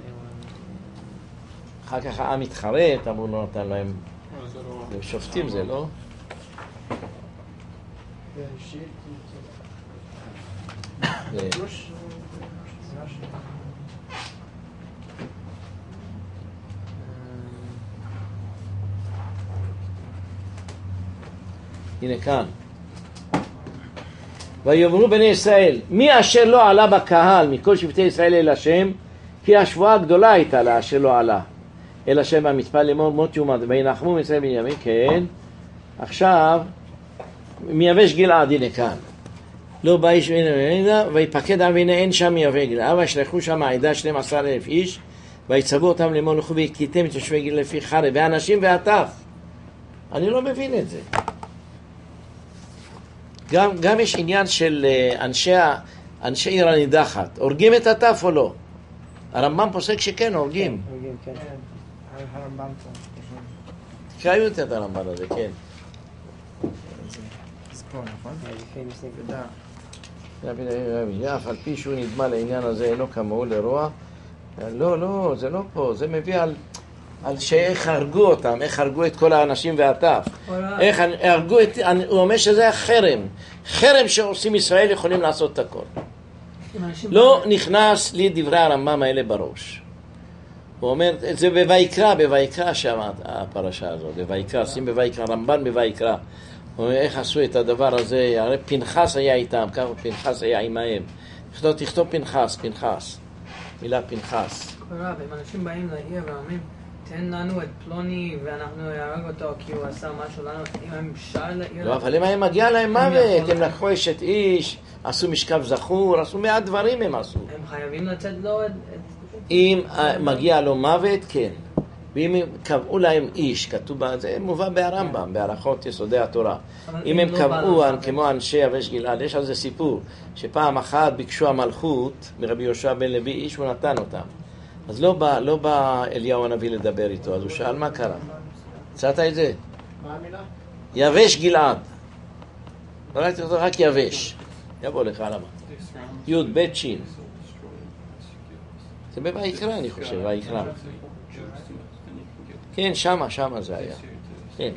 אחר כך העם התחרט, אמרו לא נתן להם, שופטים זה, לא? הנה כאן. ויאמרו בני ישראל, מי אשר לא עלה בקהל מכל שבטי ישראל אל השם, כי השבועה הגדולה הייתה לה אשר לא עלה אל השם במתפלל לאמור מות יומת וינחמו מישראל בנימין. כן, עכשיו מייבש גלעד, הנה כאן. לא בא איש ויפקד העם והנה אין שם מייבש גלעד, וישלחו שם העדה 12,000 איש ויצוו אותם לאמור לכו והכיתם את יושבי גלעד לפי חרב ואנשים והטף. אני לא מבין את זה. גם יש עניין של אנשי עיר הנידחת, הורגים את הטף או לא? הרמב"ם פוסק שכן, הורגים. הורגים, כן. הרמב"ם פה. תקראו את הרמב"ם הזה, כן. זה פה, נכון? אף על פי שהוא נדמה לעניין הזה אינו כמוהו לרוע. לא, זה לא פה, זה מביא על שאיך הרגו אותם, איך הרגו את כל האנשים והטף. איך הרגו את... הוא אומר שזה החרם. חרם שעושים ישראל יכולים לעשות את הכל. לא נכנס לי דברי הרמב"ם האלה בראש. הוא אומר, זה בויקרא שם הפרשה הזאת, בויקרא, שים בויקרא, רמב"ן בויקרא. הוא אומר, איך עשו את הדבר הזה, הרי פנחס היה איתם, ככה פנחס היה עמהם. תכתוב פנחס, מילה פנחס. רב, אם אנשים באים לעיר ואומרים, תן לנו את פלוני ואנחנו נהרג אותו כי הוא עשה משהו לנו, אם הם אפשר לעיר... לא, אבל אם הם מגיע להם מוות, הם לקחו אשת איש, עשו משכב זכור, עשו מעט דברים הם עשו. הם חייבים לתת לו את... אם מגיע לו מוות, כן. ואם הם קבעו להם איש, כתוב בזה, מובא בהרמב"ם, בהלכות יסודי התורה. אם הם קבעו כמו אנשי יבש גלעד, יש על זה סיפור, שפעם אחת ביקשו המלכות מרבי יהושע בן לוי איש, הוא נתן אותם. אז לא בא אליהו הנביא לדבר איתו, אז הוא שאל מה קרה? מצאת את זה? מה המילה? יבש גלעד. לא ראיתי אותו, רק יבש. יבוא לך למה. י' ב' ש'. זה בויקרא אני חושב, ויקרא. כן, שמה זה היה. כן.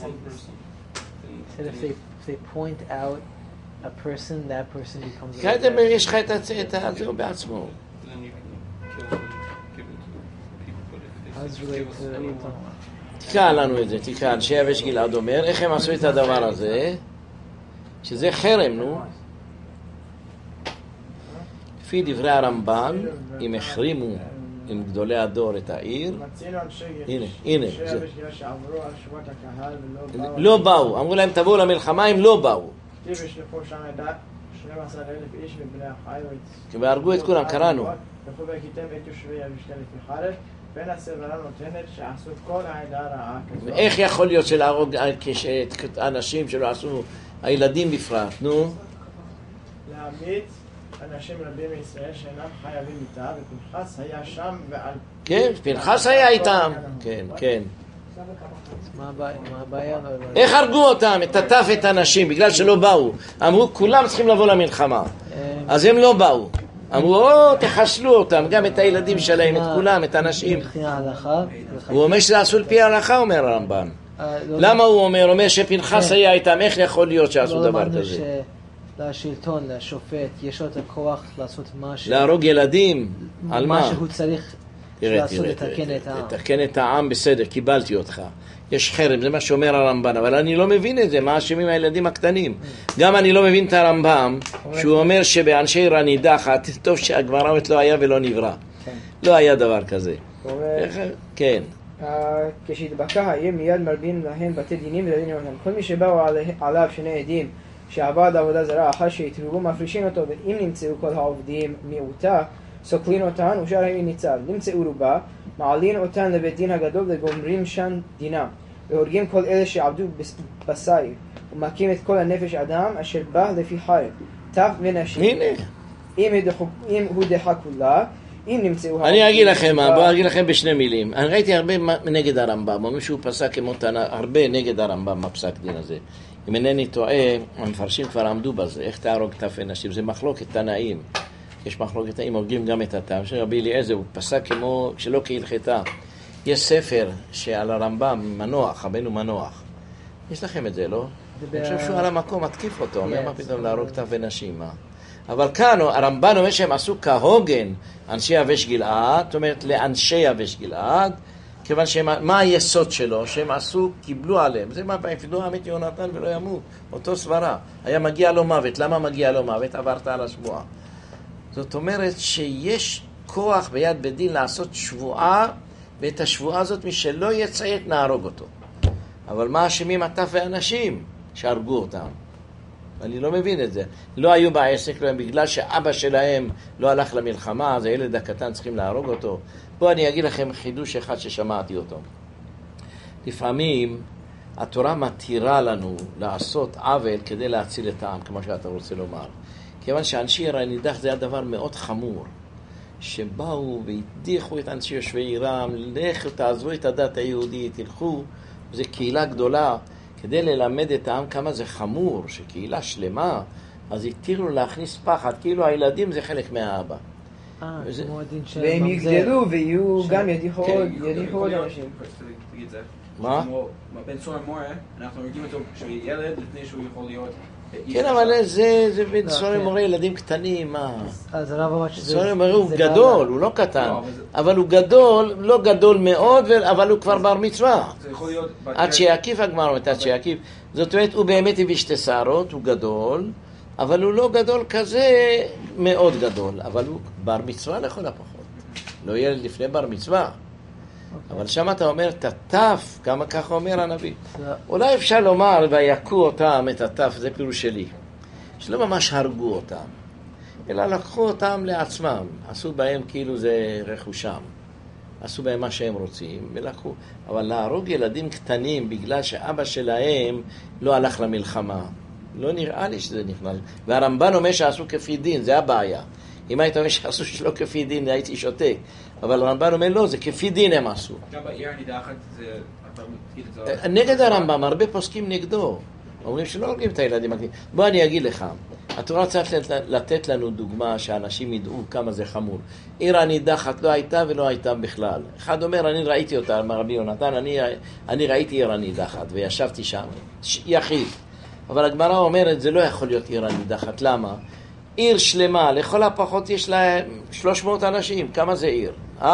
Said if they point out a person, that person becomes... כעת יש לך את זה בעצמו. How does it relate to... תקרא לנו את זה, תקרא, אנשי יבש גלעד אומר, איך הם עשו את הדבר הזה? שזה חרם, נו. לפי דברי הרמב"ן, אם החרימו עם גדולי הדור את העיר, הנה, זה. לא באו, אמרו להם תבואו למלחמה, הם לא באו. והרגו את כולם, קראנו. ואיך יכול להיות שלהרוג אנשים שלא עשו, הילדים בפרט, נו? להעמיד אנשים רבים מישראל שאינם חייבים איתה, ופנחס היה שם ועל... כן, פנחס היה איתם. כן. מה הבעיה? איך הרגו אותם, את הטף את האנשים, בגלל שלא באו. אמרו, כולם צריכים לבוא למלחמה. אז הם לא באו. אמרו, תחסלו אותם, גם את הילדים שלהם, את כולם, את האנשים. הוא אומר שזה עשו לפי ההלכה, אומר הרמב"ן. למה הוא אומר שפנחס היה איתם, איך יכול להיות שעשו דבר כזה? לשלטון, לשופט, יש לו את הכוח לעשות משהו. להרוג ילדים, על מה? מה שהוא צריך לעשות, לתקן את העם. לתקן את העם, בסדר, קיבלתי אותך. יש חרם, זה מה שאומר הרמב"ן, אבל אני לא מבין את זה, מה אשמים הילדים הקטנים. גם אני לא מבין את הרמב"ם, שהוא אומר שבאנשי עיר הנידחת, טוב שהגמרא אומרת לא היה ולא נברא. לא היה דבר כזה. כן. כשהתבקע העיר מיד מרבים להם בתי דינים ודין אותם. כל מי שבאו עליו שני עדים שעבד עבודה זרה אחר שהתרובו מפרישים אותו, ואם נמצאו כל העובדים מיעוטה סוקלין אותן ושאר העיר ניצל. נמצאו רובה מעלין אותן לבית דין הגדול וגומרים שם דינם והורגים כל אלה שעבדו בסייג ומכים את כל הנפש אדם אשר בא לפי חרב טף ונשים. אם הוא דחקו לה, אם נמצאו... אני אגיד לכם, בואו אגיד לכם בשני מילים. אני ראיתי הרבה נגד הרמב"ם, או מישהו פסק כמו תנא, הרבה נגד הרמב"ם בפסק דין הזה. אם אינני טועה, המפרשים כבר עמדו בזה, איך תהרוג טף ונשים, זה מחלוקת תנאים. יש מחלוקת תנאים, הורגים גם את הטף, שרבי אליעזר הוא פסק כמו, שלא כהלכתה. יש ספר שעל הרמב"ם, מנוח, רבנו מנוח. יש לכם את זה, לא? אני חושב שהוא על המקום מתקיף אותו, אומר מה פתאום להרוג טף ונשים, מה? אבל כאן הרמב"ן אומר שהם עשו כהוגן אנשי יבש גלעד, זאת אומרת לאנשי יבש גלעד, כיוון מה היסוד שלו? שהם עשו, קיבלו עליהם, זה מה ויפדו עם את יונתן ולא ימות, אותו סברה, היה מגיע לו מוות, למה מגיע לו מוות? עברת על השבועה. זאת אומרת שיש כוח ביד בית דין לעשות שבועה, ואת השבועה הזאת מי שלא יציית נהרוג אותו. אבל מה אשמים הטף ואנשים שהרגו אותם? אני לא מבין את זה. לא היו בעסק, לא, בגלל שאבא שלהם לא הלך למלחמה, אז הילד הקטן צריכים להרוג אותו. בואו אני אגיד לכם חידוש אחד ששמעתי אותו. לפעמים התורה מתירה לנו לעשות עוול כדי להציל את העם, כמו שאתה רוצה לומר. כיוון שאנשי עיר הנידח זה היה דבר מאוד חמור. שבאו והדיחו את אנשי יושבי עירם, לכו תעזבו את הדת היהודית, תלכו, זו קהילה גדולה, כדי ללמד את העם כמה זה חמור, שקהילה שלמה, אז התירו להכניס פחד, כאילו הילדים זה חלק מהאבא. והם יגדלו ויהיו גם ידיחו עוד אנשים. מה? בן סורר מורה, אנחנו הרגים אותו כשהוא ילד לפני שהוא יכול להיות... כן, אבל זה בן סורר מורה ילדים קטנים, מה? אז הרב אמר שזה... סורר מורה הוא גדול, הוא לא קטן, אבל הוא גדול, לא גדול מאוד, אבל הוא כבר בר מצווה. עד שיקיף הגמרא אומרת, עד שיקיף. זאת אומרת, הוא באמת הביא שתי שערות, הוא גדול, אבל הוא לא גדול כזה מאוד גדול, אבל הוא בר מצווה לכל הפחות. לא ילד לפני בר מצווה. אבל שם אתה אומר, תטף, כמה ככה אומר הנביא. אולי אפשר לומר, ויקו אותם את הטף, זה פירוש שלי. שלא ממש הרגו אותם, אלא לקחו אותם לעצמם, עשו בהם כאילו זה רכושם. עשו בהם מה שהם רוצים, ולקחו. אבל להרוג ילדים קטנים בגלל שאבא שלהם לא הלך למלחמה. לא נראה לי שזה נכנס. והרמב"ן אומר שעשו כפי דין, זה הבעיה. אם היית אומר שעשו שלא כפי דין, הייתי שותק. אבל הרמב"ן אומר לא, זה כפי דין הם עשו. עכשיו בעיר הנידחת זה... נגד הרמב"ם, הרבה פוסקים נגדו. אומרים שלא הורגים את הילדים. בוא אני אגיד לך, התורה צריך לתת לנו דוגמה שאנשים ידעו כמה זה חמור. עיר הנידחת לא הייתה ולא הייתה בכלל. אחד אומר, אני ראיתי אותה, אמר רבי יונתן, אני ראיתי עיר הנידחת וישבתי שם, יחיד. אבל הגמרא אומרת, זה לא יכול להיות עיר הנידחת. למה? עיר שלמה, לכל הפחות יש לה 300 אנשים. כמה זה עיר?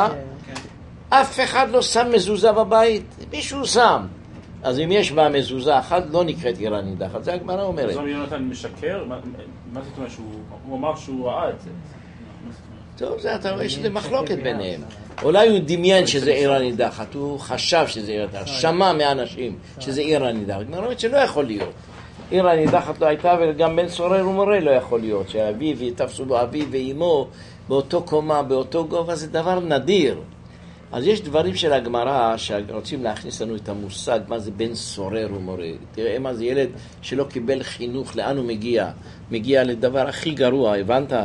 אף אחד לא שם מזוזה בבית. מישהו שם. אז אם יש בה מזוזה אחת, לא נקראת עיר הנידחת. זה הגמרא אומרת. אז רבי יונתן משקר? מה זאת אומרת? הוא אמר שהוא ראה את זה. טוב, זה אתה רואה שזה מחלוקת ביניהם. אולי הוא דמיין שזה עיר הנידחת. הוא חשב שזה עיר הנידחת. שמע מאנשים שזה עיר הנידחת. הגמרא אומרת שלא יכול להיות. עיר הנידחת לא הייתה, וגם בן סורר ומורה לא יכול להיות, שאביו תפסו לו אביו ואימו באותו קומה, באותו גובה, זה דבר נדיר. אז יש דברים של הגמרא שרוצים להכניס לנו את המושג מה זה בן סורר ומורה. תראה מה זה ילד שלא קיבל חינוך, לאן הוא מגיע? מגיע לדבר הכי גרוע, הבנת?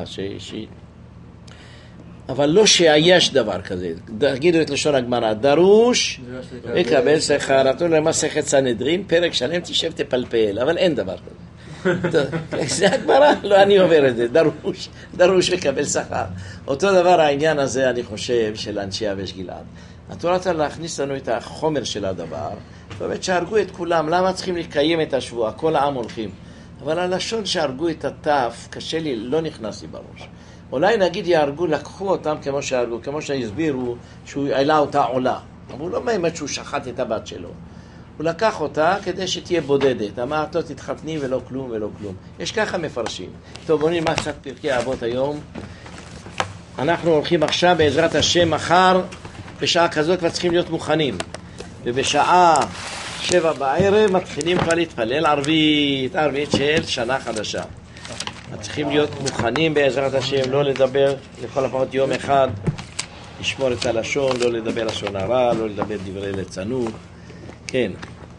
אבל לא שיש דבר כזה. תגידו את לשון הגמרא, דרוש יקבל שכר. אתה אומר למסכת סנהדרין, פרק שלם תשב תפלפל, אבל אין דבר כזה. זה הגמרא, לא אני אומר את זה, דרוש יקבל שכר. אותו דבר העניין הזה, אני חושב, של אנשי יבש גלעד. התורה רוצה להכניס לנו את החומר של הדבר, זאת אומרת שהרגו את כולם, למה צריכים לקיים את השבוע? כל העם הולכים. אבל הלשון שהרגו את הטף, קשה לי, לא נכנס לי בראש. אולי נגיד יהרגו, לקחו אותם כמו שהרגו, כמו שהסבירו שהוא העלה אותה עולה. אבל הוא לא באמת שהוא שחט את הבת שלו. הוא לקח אותה כדי שתהיה בודדת. אמר, טוב, תתחתני ולא כלום ולא כלום. יש ככה מפרשים. טוב, בוא נלמד קצת פרקי אבות היום. אנחנו הולכים עכשיו בעזרת השם מחר, בשעה כזאת כבר צריכים להיות מוכנים. ובשעה 7 בערב מתחילים כבר להתפלל ערבית של שנה חדשה. צריכים להיות מוכנים בעזרת השם, לא לדבר לכל הפחות יום אחד, לשמור את הלשון, לא לדבר לשון הרע, לא לדבר דברי ליצנות. כן.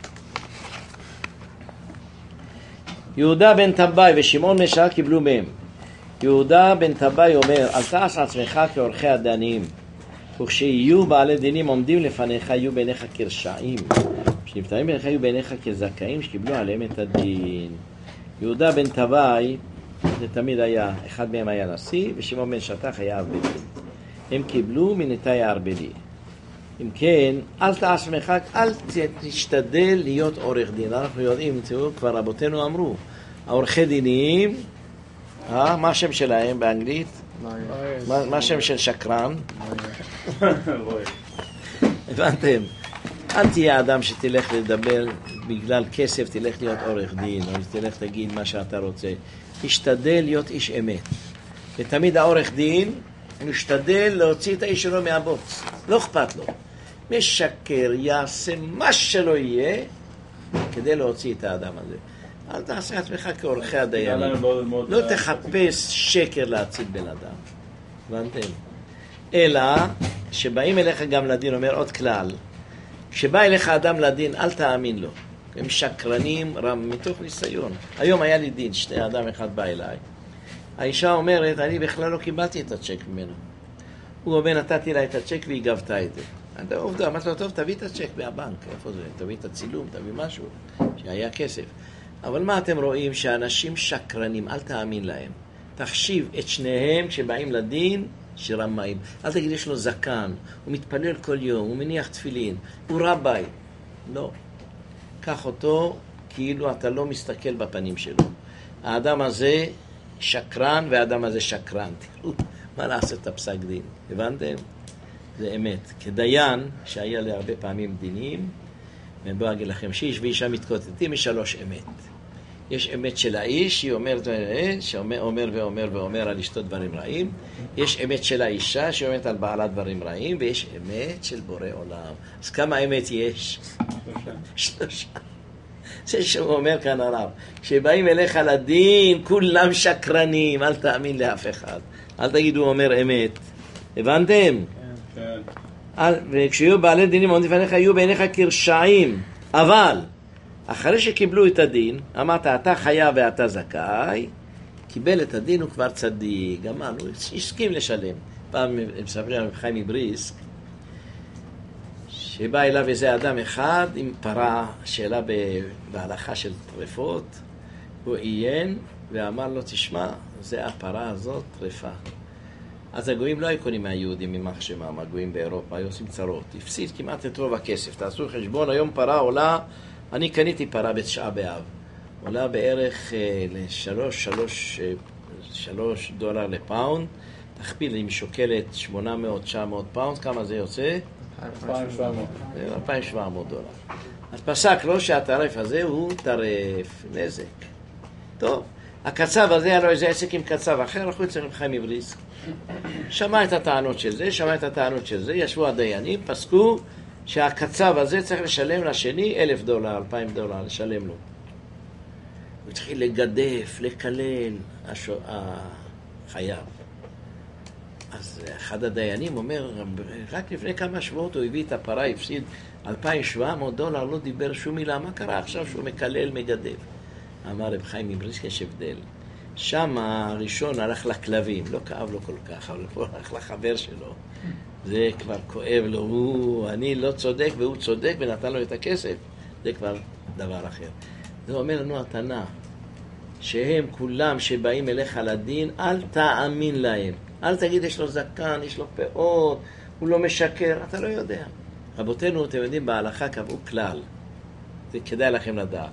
יהודה בן טבעי ושמעון משעה קיבלו מהם. יהודה בן טבעי אומר, אל תעש עצמך כאורחי הדנים, וכשיהיו בעלי דינים עומדים לפניך, יהיו בעיניך כרשעים. כשנפטרים בעיניך, יהיו בעיניך כזכאים שקיבלו עליהם את הדין. יהודה בן טבעי, זה תמיד היה, אחד מהם היה נשיא, ושמעון בן שטח היה אב בית דין. הם קיבלו מנתאי הערבדי. אם כן, אל תעצמך, אל תשתדל להיות עורך דין. אנחנו יודעים, תראו, כבר רבותינו אמרו, העורכי דינים, מה השם שלהם באנגלית? מה השם של שקרן? הבנתם? אל תהיה אדם שתלך לדבר בגלל כסף, תלך להיות עורך דין, או תלך תגיד מה שאתה רוצה. תשתדל להיות איש אמת. ותמיד העורך דין משתדל להוציא את האיש שלו מהבוץ. לא אכפת לו. משקר, יעשה מה שלא יהיה כדי להוציא את האדם הזה. אל תעשה עצמך כעורכי הדיינים. לא תחפש שקר להציל בן אדם. הבנתם? אלא שבאים אליך גם לדין, אומר עוד כלל, כשבא אליך אדם לדין, אל תאמין לו. הם שקרנים מתוך ניסיון. היום היה לי דין, שני אדם אחד בא אליי. האישה אומרת, אני בכלל לא קיבלתי את הצ'ק ממנו. הוא אומר, נתתי לה את הצ'ק והיא גבתה את זה. אתה עובדה, אמרת לו, טוב, תביא את הצ'ק מהבנק. איפה זה? תביא את הצילום, תביא משהו, שהיה כסף. אבל מה אתם רואים? שאנשים שקרנים, אל תאמין להם. תחשיב את שניהם כשבאים לדין, שרמאים. אל תגיד, יש לו זקן, הוא מתפלל כל יום, הוא מניח תפילין, הוא רבי. לא. קח אותו כאילו אתה לא מסתכל בפנים שלו. האדם הזה שקרן והאדם הזה שקרן. תראו מה לעשות את הפסק דין. הבנתם? זה אמת. כדיין, שהיה לי הרבה פעמים דינים, ובוא אגיד לכם, שאיש ואישה מתקוטטים, יש 3 אמת. יש אמת של האיש, היא שאומר ואומר על אשתו דברים רעים. יש אמת של האישה, שהיא אומרת על בעלה דברים רעים, ויש אמת של בורא עולם. אז כמה אמת יש? 3. זה שהוא אומר כאן הרב. כשבאים אליך לדין, כולם שקרנים, אל תאמין לאף אחד. אל תגידו אומר אמת. הבנתם? כן. וכשיהיו בעלי דינים עומדים לפניך, יהיו בעיניך כרשעים. אבל אחרי שקיבלו את הדין, אמרת, אתה חייב ואתה זכאי, קיבל את הדין, הוא כבר צדיק, גמרנו, הסכים לשלם. פעם מספרים על חיים מבריסק, שבא אליו איזה אדם אחד עם פרה, שאלה בהלכה של טרפות, הוא עיין ואמר לו, תשמע, זה הפרה הזאת טרפה. אז הגויים לא היו קונים מהיהודים ממח שמם, הגויים באירופה, היו עושים צרות, הפסיד כמעט את רוב הכסף. תעשו חשבון, היום פרה עולה, אני קניתי פרה בתשעה באב, עולה בערך $3 לפאונד, תכפיל, אם שוקלת 800-900 פאונד, כמה זה יוצא? 2,700. $2,700. אז פסק לו שהטרף הזה הוא טרף, נזק. טוב, הקצב הזה היה לו איזה עסק עם קצב אחר, אנחנו צריכים חיים מבריסק. שמע את הטענות של זה, שמע את הטענות של זה, ישבו הדיינים, פסקו שהקצב הזה צריך לשלם לשני $1,000, $2,000, לשלם לו. הוא התחיל לגדף, לקלל, החייב. אז אחד הדיינים אומר, רק לפני כמה שבועות הוא הביא את הפרה, הפסיד $2,700, לא דיבר שום מילה, מה קרה עכשיו שהוא מקלל, מגדף? אמר רב חיים מבריסק, יש הבדל. שם הראשון הלך לכלבים, לא כאב לו כל כך, אבל פה הלך לחבר שלו. זה כבר כואב לו, אני לא צודק והוא צודק ונתן לו את הכסף. זה כבר דבר אחר. זה אומר לנו התנא, שהם כולם שבאים אליך לדין, אל תאמין להם. אל תגיד יש לו זקן, יש לו פאות, הוא לא משקר, אתה לא יודע. רבותינו, אתם יודעים, בהלכה קבעו כלל. זה כדאי לכם לדעת.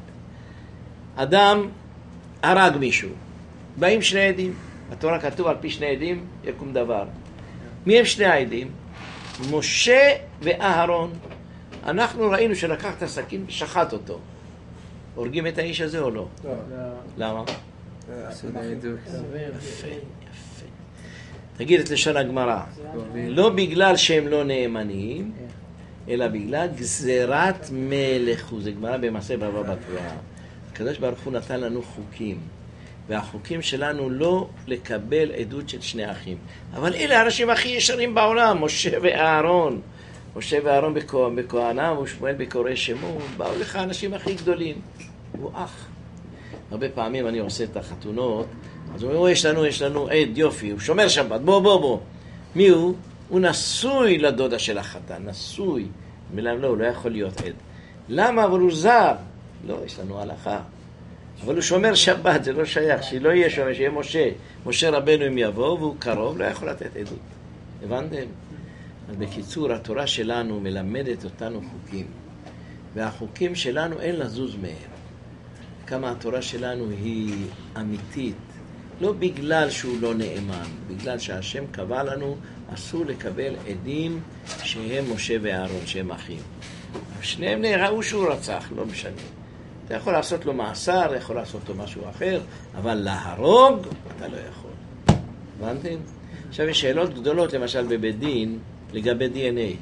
אדם הרג מישהו. באים 2 עדים. התורה כתוב על פי 2 עדים יקום דבר. מי הם 2 העדים? משה ואהרון. אנחנו ראינו שלקח את הסכין ושחט אותו. הורגים את האיש הזה או לא? לא. למה? סודי עדות. יפה, יפה. תגיד את לשון הגמרא. לא בגלל שהם לא נאמנים, אלא בגלל גזירת מלך. זה גמרא במעשה בבא בתורה. הקדוש ברוך הוא נתן לנו חוקים. והחוקים שלנו לא לקבל עדות של 2 אחים. אבל אלה האנשים הכי ישרים בעולם, משה ואהרון. משה ואהרון בכהנם ושמואל בקורא שמו, באו לך האנשים הכי גדולים. הוא אח. הרבה פעמים אני עושה את החתונות, אז הוא אומר, יש לנו עד, יופי, הוא שומר שבת, בוא. מי הוא? הוא נשוי לדודה של החתן, נשוי. לא, הוא לא יכול להיות עד. למה? אבל הוא זר. לא, יש לנו הלכה. אבל הוא שומר שבת, זה לא שייך, שלא יהיה שומר, שיהיה משה. משה רבנו אם יבוא והוא קרוב, לא יכול לתת עדות. הבנתם? אז בקיצור, התורה שלנו מלמדת אותנו חוקים, והחוקים שלנו אין לזוז מהם. כמה התורה שלנו היא אמיתית, לא בגלל שהוא לא נאמן, בגלל שהשם קבע לנו אסור לקבל עדים שהם משה ואהרון, שהם אחים. שניהם ראו שהוא רצח, לא משנה. אתה יכול לעשות לו מאסר, יכול לעשות לו משהו אחר, אבל להרוג אתה לא יכול. הבנתם? עכשיו יש שאלות גדולות, למשל בבית דין, לגבי DNA.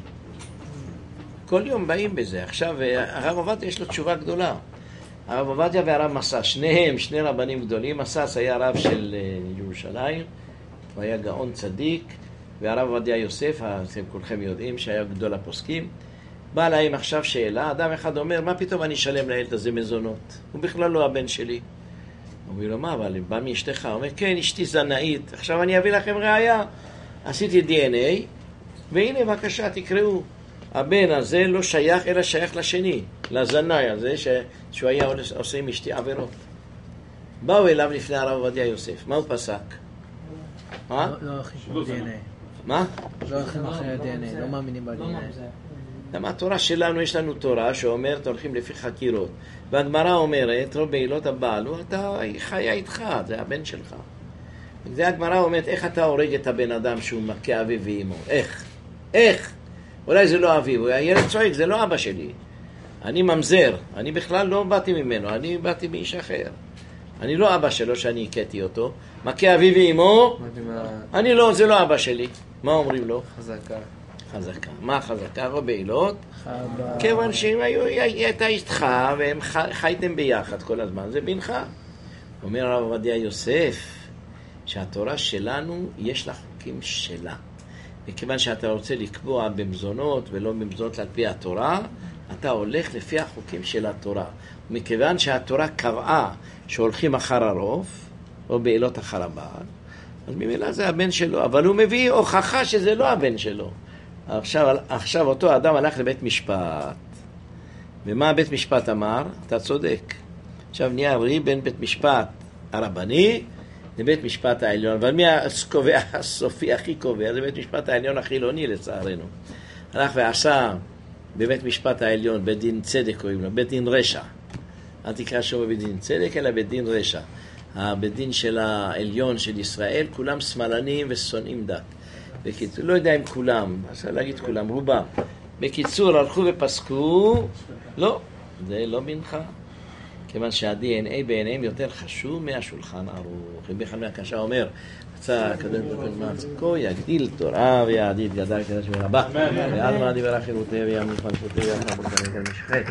כל יום באים בזה. עכשיו הרב עובדיה יש לו תשובה גדולה. הרב עובדיה והרב מסס, שניהם, שני רבנים גדולים. מסס היה רב של ירושלים, הוא היה גאון צדיק, והרב עובדיה יוסף, אתם כולכם יודעים שהיה גדול הפוסקים. בא להם עכשיו שאלה, אדם אחד אומר, מה פתאום אני אשלם לילד הזה מזונות? הוא בכלל לא הבן שלי. הוא אומר לו, מה, אבל בא מאשתך? הוא אומר, כן, אשתי זנאית. עכשיו אני אביא לכם ראיה. עשיתי DNA, והנה בבקשה תקראו. הבן הזה לא שייך, אלא שייך לשני, לזנאי הזה, שהוא היה עושה עם אשתי עבירות. באו אליו לפני הרב עובדיה יוסף. מה הוא פסק? לא הולכים ב-DNA. מה? לא הולכים אחרי ה-DNA, לא מאמינים ב-DNA. למה התורה שלנו, יש לנו תורה שאומרת הולכים לפי חקירות, והגמרא אומרת רוב בעילות הבעל אתה חיה איתך, זה הבן שלך. זה הגמרא אומרת איך אתה הורג את הבן אדם שהוא מכה אביו ואימו, איך אולי זה לא אביו, הילד צועק זה לא אבא שלי, אני ממזר, אני בכלל לא באתי ממנו, אני באתי מאיש אחר, אני לא אבא שלו שאני הכיתי אותו, מכה אביו ואימו, אני לא, זה לא אבא שלי. מה אומרים לו? חזקה. מה חזקה? רוב בעילות? כיוון שהם הייתה איתך והם חייתם ביחד כל הזמן, זה בנך. אומר הרב עובדיה יוסף שהתורה שלנו יש לה חוקים שלה, וכיוון שאתה רוצה לקבוע במזונות ולא במזונות על פי התורה, אתה הולך לפי החוקים של התורה. מכיוון שהתורה קבעה שהולכים אחר הרוב או בעילות אחר הבעל, אז ממילא זה הבן שלו, אבל הוא מביא הוכחה שזה לא הבן שלו. עכשיו אותו אדם הלך לבית משפט, ומה בית משפט אמר? אתה צודק. עכשיו נהיה ריב בין בית משפט הרבני לבית משפט העליון, אבל מי הקובע הסופי הכי קובע? זה בית משפט העליון החילוני לצערנו. הלך ועשה בבית משפט העליון, בית דין צדק קוראים לו, בית דין רשע. אל תקרא שום בית דין צדק אלא בית דין רשע. הבית דין של העליון של ישראל, כולם שמאלנים ושונאים דת. בקיצור, לא יודע אם כולם, אפשר להגיד כולם, רובם. בקיצור, הלכו ופסקו, לא, זה לא מנחה. כיוון שה-DNA בעיניהם יותר חשוב מהשולחן ערוך. רבי חנניה הקשה אומר, רצה הקדוש ברוך הוא מעצמו, יגדיל תורה ויעדיד גדל קדוש ורבה. ועד מה דיבר החירותי ויעמיד מלכותי ויעמיד מלכותי